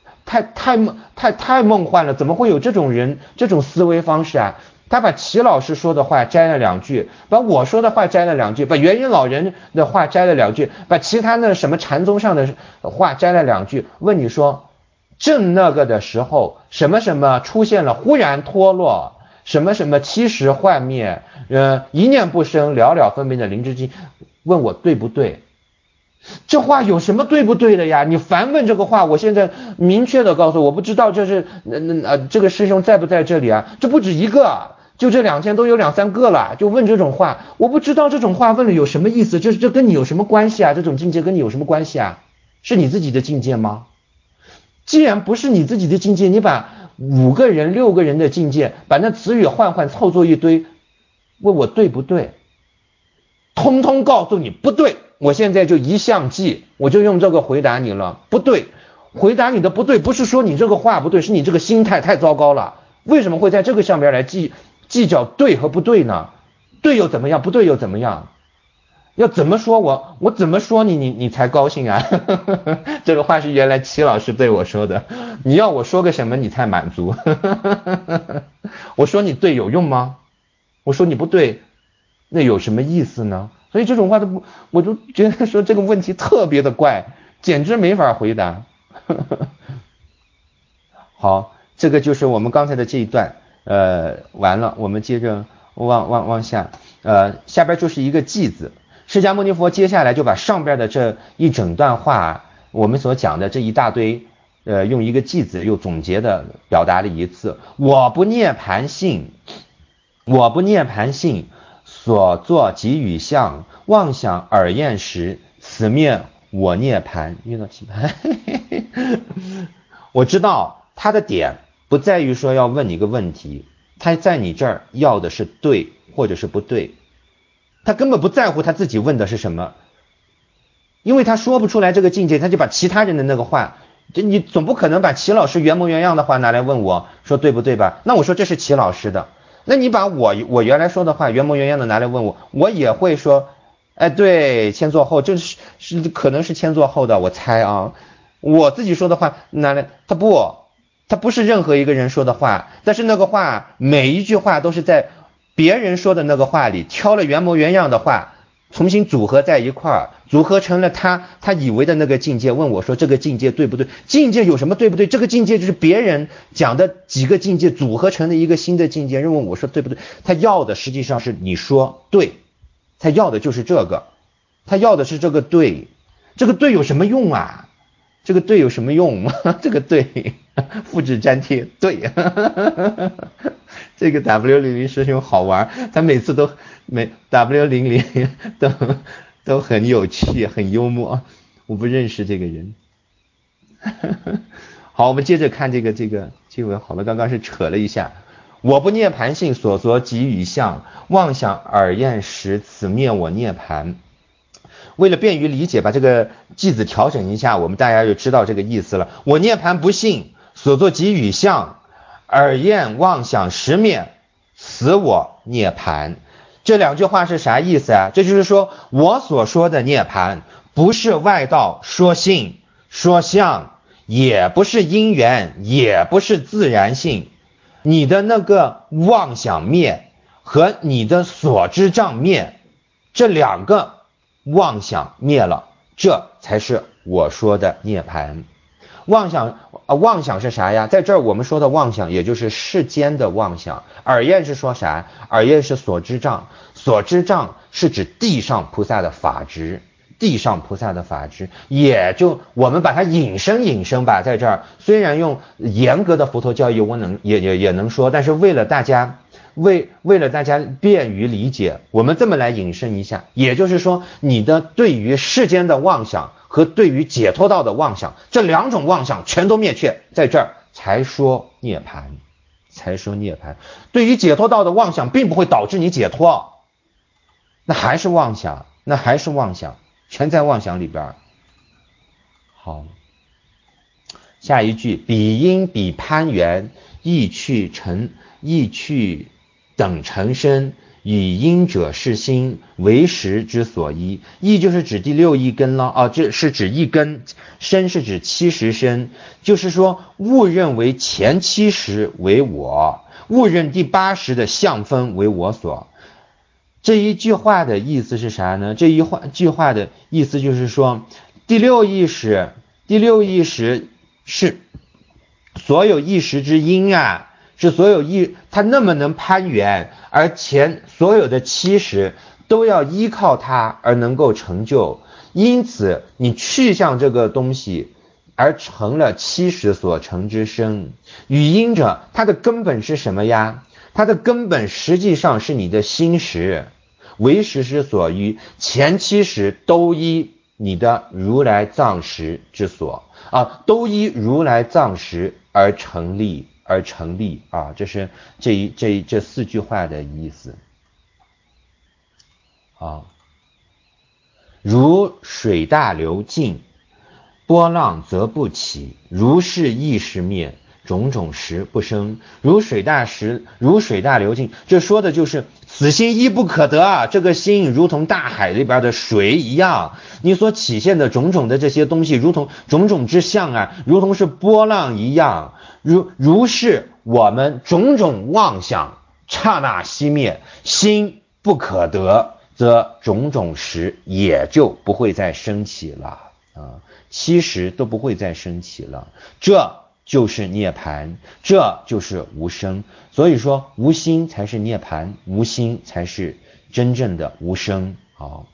梦幻了，怎么会有这种人，这种思维方式啊？他把齐老师说的话摘了两句，把我说的话摘了两句，把元音老人的话摘了两句，把其他的什么禅宗上的话摘了两句，问你说正那个的时候什么什么出现了，忽然脱落，什么什么七识幻灭，一念不生，了了分别的灵之机，问我对不对？这话有什么对不对的呀？你反问这个话，我现在明确的告诉我不知道这是这个师兄在不在这里啊？这不止一个，就这2天都有2、3个了，就问这种话，我不知道这种话问了有什么意思？这跟你有什么关系啊？这种境界跟你有什么关系啊？是你自己的境界吗？既然不是你自己的境界，你把5个人、6个人的境界，把那词语换凑作一堆，问我对不对？通通告诉你不对。我现在就一项记，我就用这个回答你了，不对。回答你的不对，不是说你这个话不对，是你这个心态太糟糕了。为什么会在这个上面来计较对和不对呢？对又怎么样，不对又怎么样？要怎么说我怎么说你才高兴啊？这个话是原来齐老师对我说的，你要我说个什么你才满足？我说你对有用吗？我说你不对，那有什么意思呢？所以这种话我都觉得说这个问题特别的怪，简直没法回答。好，这个就是我们刚才的这一段。 完了，我们接着往下，下边就是一个偈字。释迦牟尼佛接下来就把上边的这一整段话，我们所讲的这一大堆，用一个偈字又总结的表达了一次：我不涅盘性，我不涅盘性，所作即语相，妄想耳厌时，此灭我涅盘。遇到棋盘，我知道他的点不在于说要问你个问题，他在你这儿要的是对或者是不对，他根本不在乎他自己问的是什么，因为他说不出来这个境界，他就把其他人的那个话，你总不可能把齐老师原模原样的话拿来问我说对不对吧？那我说这是齐老师的，那你把我原来说的话原模原样的拿来问我，我也会说，哎，对，先做后，这是可能是先做后的，我猜啊，我自己说的话拿来，他不是任何一个人说的话，但是那个话每一句话都是在别人说的那个话里挑了原模原样的话，重新组合在一块儿，组合成了他以为的那个境界。问我说这个境界对不对？境界有什么对不对？这个境界就是别人讲的几个境界组合成的一个新的境界。问我说对不对？他要的实际上是你说对，他要的就是这个，他要的是这个对，这个对有什么用啊？这个对有什么用？这个对复制粘贴对这个 W00师兄好玩，他每次都W00 都很有趣很幽默，我不认识这个人好，我们接着看这个经文。好了，刚刚是扯了一下，我不涅盘性，所作即语相，妄想耳厌时，此灭我涅盘。为了便于理解，把这个句子调整一下，我们大家就知道这个意思了。我涅盘不性，所作即语相，耳厌妄想时灭，此我涅盘。这两句话是啥意思啊？这就是说我所说的涅盘不是外道说性说相，也不是因缘，也不是自然性。你的那个妄想灭和你的所知障灭，这两个妄想灭了，这才是我说的涅盘。妄想是啥呀？在这儿我们说的妄想也就是世间的妄想。耳厌是说啥？耳厌是所知障，所知障是指地上菩萨的法执，地上菩萨的法执，也就我们把它引申吧。在这儿虽然用严格的佛陀教义我也能说，但是为了大家便于理解，我们这么来引申一下，也就是说你的对于世间的妄想和对于解脱道的妄想，这两种妄想全都灭却，在这儿才说涅盘，才说涅盘。对于解脱道的妄想并不会导致你解脱，那还是妄想，全在妄想里边。好，下一句，彼因彼攀缘，意去等成身，以因者是心，为识之所依。意就是指第六意根了这是指一根，身是指70身，就是说误认为前70为我，误认第80的相分为我所。这一句话的意思是啥呢？这一句话的意思就是说，第六意识是所有意识之因啊，是所有它那么能攀缘，而前所有的70都要依靠它而能够成就，因此你去向这个东西而成了70所成之身。语因者，它的根本是什么呀？它的根本实际上是你的心识，为识之所依，前70都依你的如来藏识之所都依如来藏识而成立这是这4句话的意思如水大流尽，波浪则不起，如是意识灭，种种识不生。如水大流尽，这说的就是此心一不可得这个心如同大海里边的水一样，你所起现的种种的这些东西，如同种种之相如同是波浪一样，如是我们种种妄想刹那熄灭，心不可得，则种种识也就不会再升起了70都不会再升起了。这就是涅槃，这就是无生。所以说无心才是涅槃，无心才是真正的无生。好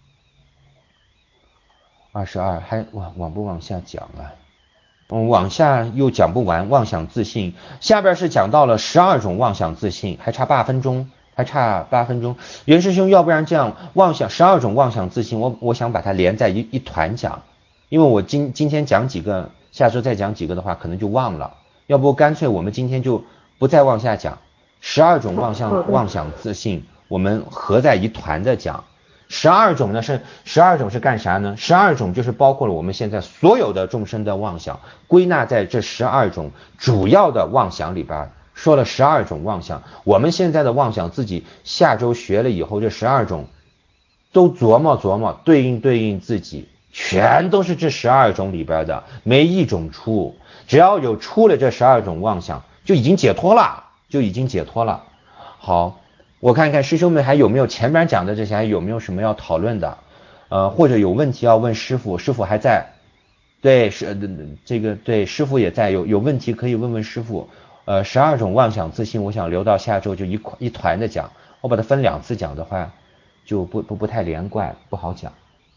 ，22还往不往下讲啊？往下又讲不完，妄想自信。下边是讲到了12种妄想自信，还差8分钟，袁师兄，要不然这样，妄想12种妄想自信，我想把它连在一团讲，因为我今天讲几个，下周再讲几个的话，可能就忘了。要不干脆我们今天就不再往下讲12种妄想自信，我们合在一团的讲。12种呢12种是干啥呢？12种就是包括了我们现在所有的众生的妄想，归纳在这12种主要的妄想里边，说了12种妄想。我们现在的妄想自己下周学了以后，这12种都琢磨对应自己，全都是这12种里边的，没一种出。只要有出了这12种妄想，就已经解脱了。好，我看看师兄们还有没有前边讲的这些，还有没有什么要讨论的？或者有问题要问师父，师父还在。对，对，师父也在，有问题可以问师父。12种妄想自信，我想留到下周就一团的讲，我把它分2次讲的话，就不太连贯，不好讲。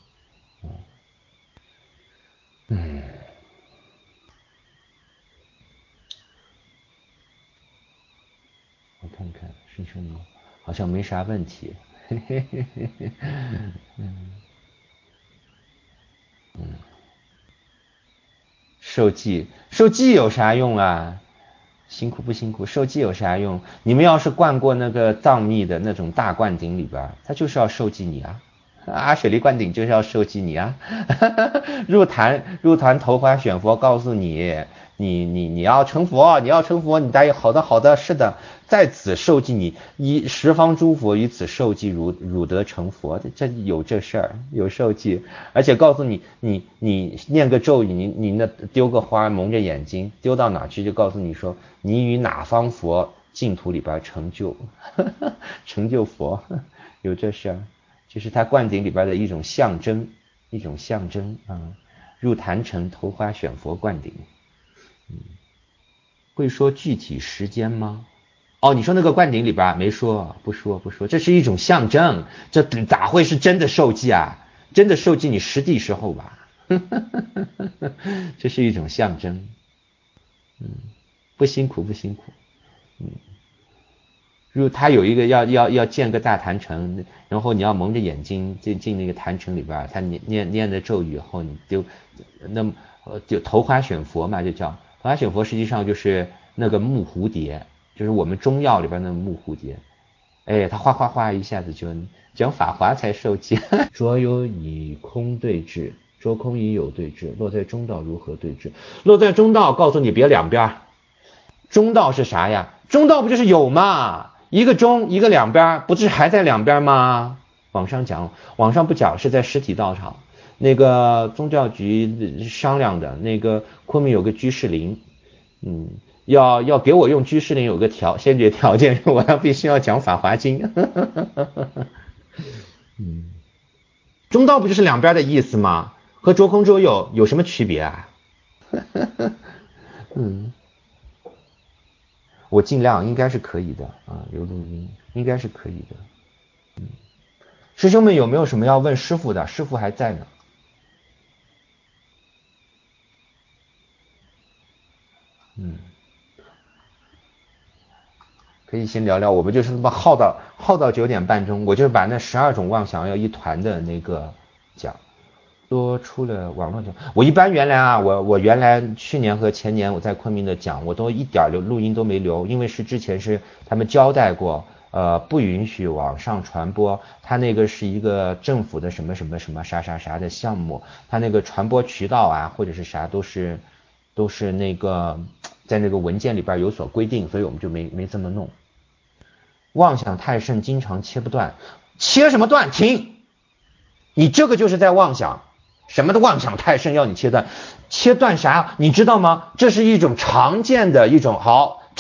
我看看师兄们好像没啥问题。受记有啥用啊？辛苦不辛苦？受记有啥用？你们要是灌过那个藏密的那种大灌顶里边，它就是要受记你啊，水利灌顶就是要受记你啊。入坛头花选佛告诉你要成佛，你答应好的，是的，在此受记你，以十方诸佛于此受记汝得成佛，这有这事儿，有受记，而且告诉你念个咒语，你那丢个花蒙着眼睛丢到哪去，就告诉你说你与哪方佛净土里边成就佛，有这事儿，就是他灌顶里边的一种象征啊。入坛城头花选佛灌顶。会说具体时间吗？你说那个灌顶里边没说，不说，这是一种象征，这咋会是真的受记啊？真的受记你实地时候吧。这是一种象征。不辛苦。如果他有一个要建个大坛城，然后你要蒙着眼睛进那个坛城里边，他念的咒语以后，你丢那么就头花选佛嘛，就叫头花选佛，实际上就是那个木蝴蝶，就是我们中药里边的木蝴蝶。他哗一下子就讲法华才受记。着有以空对治，着空以有对治，落在中道如何对治？落在中道，告诉你别两边。中道是啥呀？中道不就是有嘛？一个中一个两边，不是还在两边吗？网上不讲，是在实体道场。那个宗教局商量的，那个昆明有个居士林，要给我用居士林有个先决条件，我必须要讲法华经。中道不就是两边的意思吗？和着空着有什么区别啊？我尽量应该是可以的啊，有录音应该是可以的。师兄们有没有什么要问师父的？师父还在呢。可以先聊聊，我们就是这么耗到9点半钟，我就把那12种妄想要一团的那个讲。多出了网络讲，我一般原来我原来去年和前年我在昆明的讲，我都一点录音都没留，因为之前是他们交代过，不允许网上传播，他那个是一个政府的什么啥的项目，他那个传播渠道啊或者是啥都是那个在那个文件里边有所规定，所以我们就没这么弄。妄想太甚，经常切不断，切什么断？停！你这个就是在妄想。什么的妄想太甚要你切断啥？你知道吗？这是一种常见的一种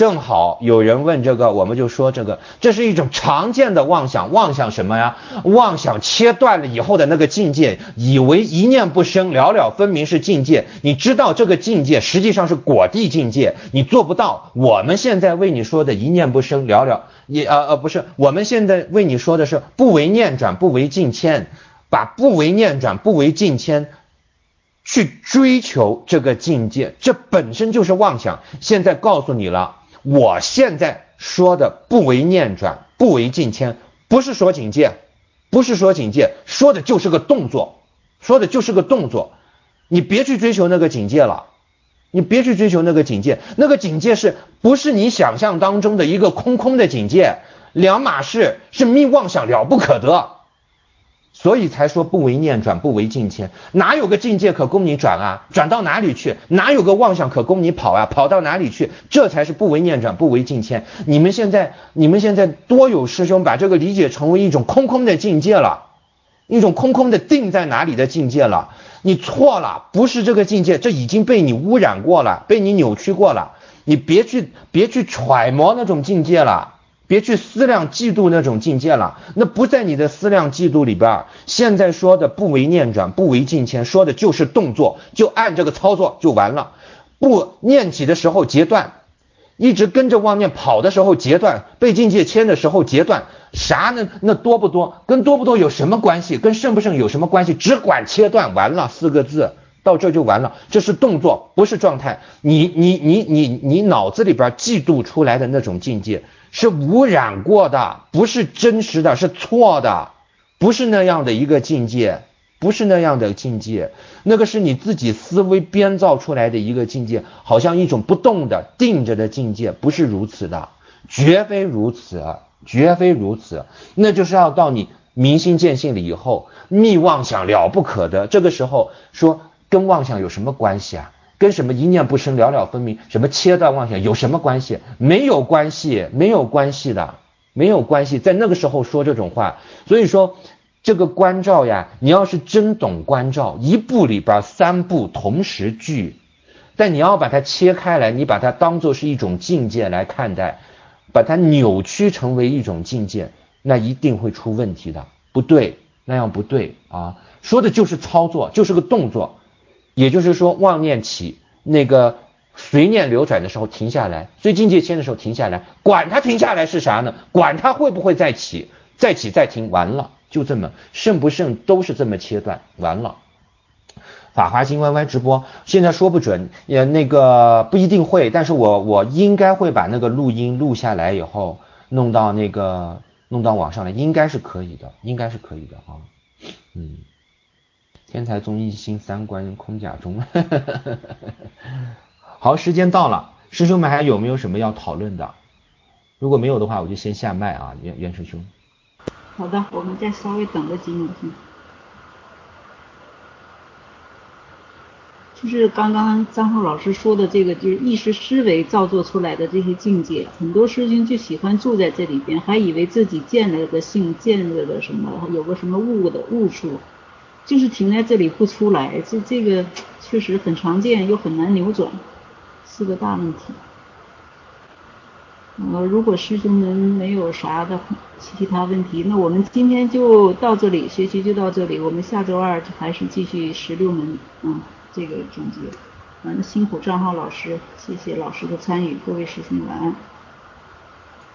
正好有人问这个，我们就说这是一种常见的妄想。妄想什么呀？妄想切断了以后的那个境界，以为一念不生，了了分明是境界。你知道这个境界实际上是果地境界，你做不到。我们现在为你说的一念不生，了了不是，我们现在为你说的是不为念转，不为境迁，把不为念转，不为境迁去追求这个境界，这本身就是妄想。现在告诉你了，我现在说的不为念转，不为境迁，不是说境界，不是说境界，说的就是个动作，说的就是个动作。你别去追求那个境界了，你别去追求那个境界，那个境界是不是你想象当中的一个空空的境界？两码事，是迷妄想了不可得。所以才说不为念转，不为境迁。哪有个境界可供你转啊？转到哪里去？哪有个妄想可供你跑啊？跑到哪里去？这才是不为念转，不为境迁。你们现在多有师兄把这个理解成为一种空空的境界了，一种空空的定在哪里的境界了。你错了，不是这个境界，这已经被你污染过了，被你扭曲过了。你别去揣摩那种境界了。别去思量嫉妒那种境界了，那不在你的思量嫉妒里边。现在说的不为念转，不为境迁，说的就是动作，就按这个操作就完了。不念起的时候截断，一直跟着妄念跑的时候截断，被境界牵的时候截断，啥呢？那多不多？跟多不多有什么关系？跟胜不胜有什么关系？只管切断，完了4个字。到这就完了，这是动作，不是状态。你脑子里边嫉妒出来的那种境界是污染过的，不是真实的，是错的，不是那样的一个境界，不是那样的境界，那个是你自己思维编造出来的一个境界，好像一种不动的定着的境界，不是如此的，绝非如此，绝非如此。那就是要到你明心见性了以后，密妄想了不可得，这个时候说跟妄想有什么关系啊？跟什么一念不生了了分明，什么切断妄想有什么关系？没有关系，没有关系的，没有关系。在那个时候说这种话，所以说这个观照呀，你要是真懂观照，一部里边3部同时具，但你要把它切开来，你把它当作是一种境界来看待，把它扭曲成为一种境界，那一定会出问题的，不对，那样不对啊。说的就是操作，就是个动作。也就是说妄念起，那个随念流转的时候停下来，随境界迁的时候停下来，管它停下来是啥呢？管它会不会再起，再起再停，完了，就这么胜不胜都是这么切断，完了。法华经 YY 直播现在说不准，也那个不一定会，但是我应该会把那个录音录下来以后弄到网上来，应该是可以的，应该是可以的啊。天才综艺新3观空假中好，时间到了，师兄们还有没有什么要讨论的？如果没有的话，我就先下麦啊，袁师兄。 好的，我们再稍微等个几秒钟。就是刚刚张浩老师说的这个，就是意识思维造作出来的这些境界，很多师兄就喜欢住在这里边，还以为自己见了个性，见了个什么，有个什么悟处，就是停在这里不出来，这个确实很常见，又很难扭转，是个大问题。如果师兄们没有啥的其他问题，那我们今天就到这里，学习就到这里，我们下周2还是继续16门这个总结。辛苦张浩老师，谢谢老师的参与，各位师兄晚安。